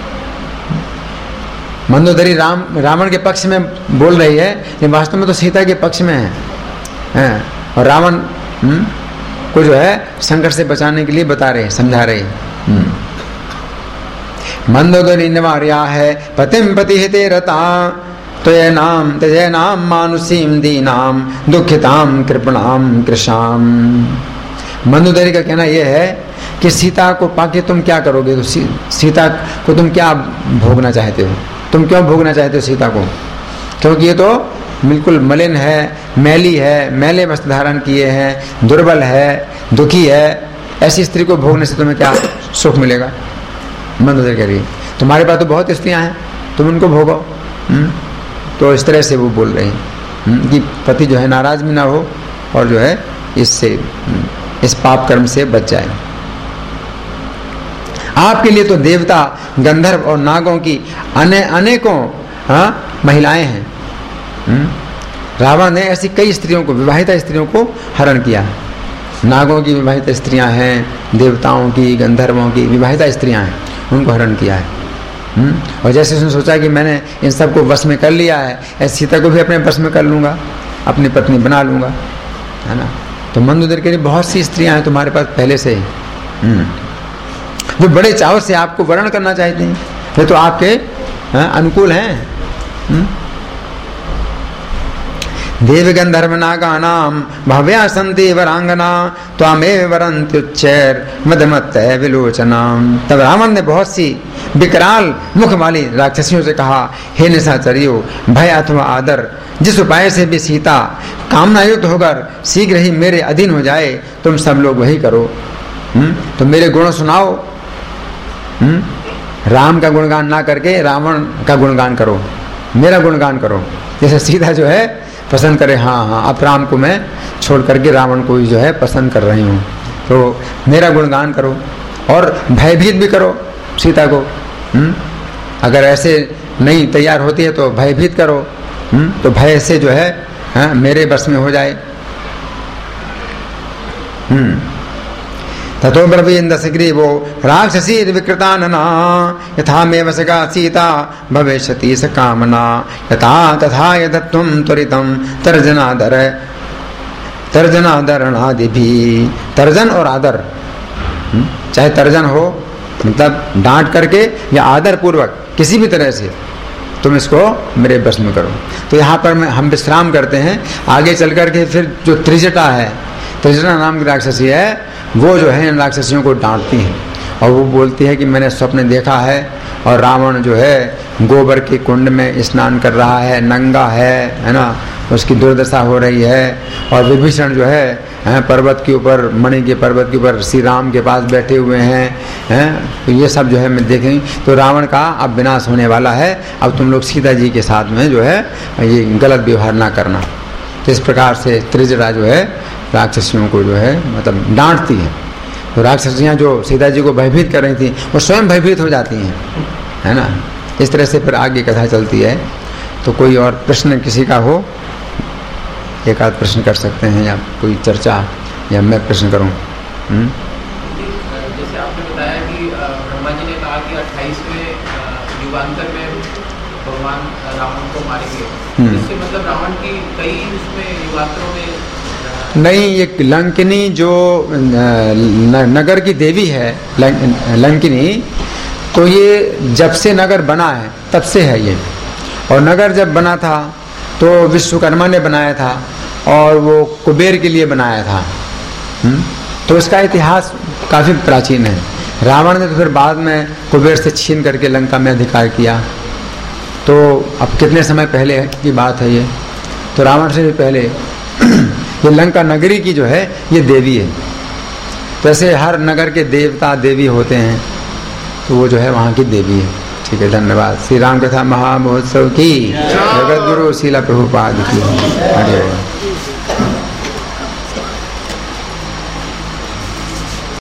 मंदोदरी राम रावण के पक्ष में बोल रही है, लेकिन वास्तव में तो सीता के पक्ष में है, है? और रावण को जो है संकट से बचाने के लिए बता रहे, समझा रहे। मंदोदरी निवार्या है पतिम पति हिते रता तय नाम तय नाम मानुषीम दीनाम दुखिताम कृपणाम कृशाम। मंदोदरी का कहना यह है कि सीता को पाके तुम क्या करोगे? तो सी, सीता को तुम क्या भोगना चाहते हो? तुम क्यों भोगना चाहते हो सीता को? क्योंकि ये तो बिल्कुल मलिन है, मैली है, मैले वस्त्र धारण किए हैं, दुर्बल है, दुखी है। ऐसी स्त्री को भोगने से तुम्हें क्या सुख मिलेगा? मंदोदरी कह रही है तुम्हारे पास तो बहुत स्त्रियां हैं, तुम उनको भोगो। हुँ? तो इस तरह से वो बोल रही हैं। कि पति जो है नाराज भी ना हो और जो है इससे इस पाप कर्म से बच जाए। आपके लिए तो देवता, गंधर्व और नागों की अने अनेकों हाँ महिलाएं हैं। हुँ? रावण ने ऐसी कई स्त्रियों को, विवाहित स्त्रियों को हरण किया। नागों की विवाहित स्त्रियां हैं, देवताओं की, गंधर्वों की विवाहित स्त्रियां हैं, उनको हरण किया है। हुँ? और जैसे उसने सोचा कि मैंने इन सबको वश में कर लिया है, ऐसे सीता को भी अपने वश में कर लूंगा, अपनी पत्नी बना लूंगा, है ना। तो मंदोदर के लिए बहुत सी स्त्रियां हैं तुम्हारे पास पहले से ही, जो बड़े चाव से आपको वर्ण करना चाहते हैं। ये तो आपके हाँ, अनुकूल हैं। हुँ? देव गंधर्व नागानाम भव्या संति वरांगना त्वामेव वरन्त्युच्चैर मदमत्तय विलोचनाम। तब रावण ने बहुत सी विकराल मुख वाली राक्षसियों से कहा, हे निशाचरियो, भय अथवा आदर जिस उपाय से भी सीता कामनायुक्त होकर शीघ्र ही मेरे अधीन हो जाए, तुम सब लोग वही करो। हुँ? तो मेरे गुण सुनाओ। हुँ? राम का गुणगान ना करके रावण का गुणगान करो, मेरा गुणगान करो। जैसे सीता जो है पसंद करे, हाँ हाँ अब राम को मैं छोड़ करके रावण को ही जो है पसंद कर रही हूँ, तो मेरा गुणगान करो और भयभीत भी करो सीता को। हुँ? अगर ऐसे नहीं तैयार होती है तो भयभीत करो। हुँ? तो भय से जो है हाँ, मेरे बस में हो जाए। हम्म ततो ब्रवीन्द्र सुग्रीवो राक्षसी विकृतानना यथा मे वशगा सीता भविष्यति स कामना यथा तथा यदत्वं त्वरितं तर्जनादर तर्जनादरणादि भी। तर्जन और आदर, चाहे तर्जन हो मतलब डांट करके या आदर पूर्वक किसी भी तरह से तुम इसको मेरे बस में करो। तो यहाँ पर मैं हम विश्राम करते हैं। आगे चल करके फिर जो त्रिजटा है, त्रिजटा नाम की राक्षसी है, वो जो है इन राक्षसियों को डांटती हैं और वो बोलती है कि मैंने स्वप्न देखा है और रावण जो है गोबर के कुंड में स्नान कर रहा है, नंगा है, है ना, उसकी दुर्दशा हो रही है। और विभीषण जो है, है पर्वत के ऊपर, मणि के पर्वत के ऊपर श्री राम के पास बैठे हुए हैं, हैं तो ये सब जो है मैं देखेंगे। तो रावण का अब विनाश होने वाला है, अब तुम लोग सीता जी के साथ में जो है ये गलत व्यवहार ना करना। तो इस प्रकार से त्रिजटा जो है राक्षसियों को जो है मतलब डांटती है। तो राक्षसियाँ जो सीता जी को भयभीत कर रही थी वो स्वयं भयभीत हो जाती हैं, है ना। इस तरह से फिर आगे कथा चलती है। तो कोई और प्रश्न किसी का हो, एक आध प्रश्न कर सकते हैं, या कोई चर्चा, या मैं प्रश्न करूं। जैसे आपने बताया कि ब्रह्मा जी ने कहा कि अट्ठाईसवें युगांतर में भगवान रावण को मारेंगे, इससे मतलब रावण की कई उसमें युगांतरों में नहीं, ये लंकिनी जो नगर की देवी है लंकिनी, तो ये जब से नगर बना है तब से है ये। और नगर जब बना था तो विश्वकर्मा ने बनाया था और वो कुबेर के लिए बनाया था। हुँ? तो इसका इतिहास काफ़ी प्राचीन है। रावण ने तो फिर बाद में कुबेर से छीन करके लंका में अधिकार किया। तो अब कितने समय पहले की बात है ये, तो रावण से भी पहले ये लंका नगरी की जो है ये देवी है। तो ऐसे हर नगर के देवता देवी होते हैं, तो वो जो है वहाँ की देवी है। ठीक है, धन्यवाद। श्री राम कथा महामहोत्सव की, जगत गुरु शीला प्रभुपाद की।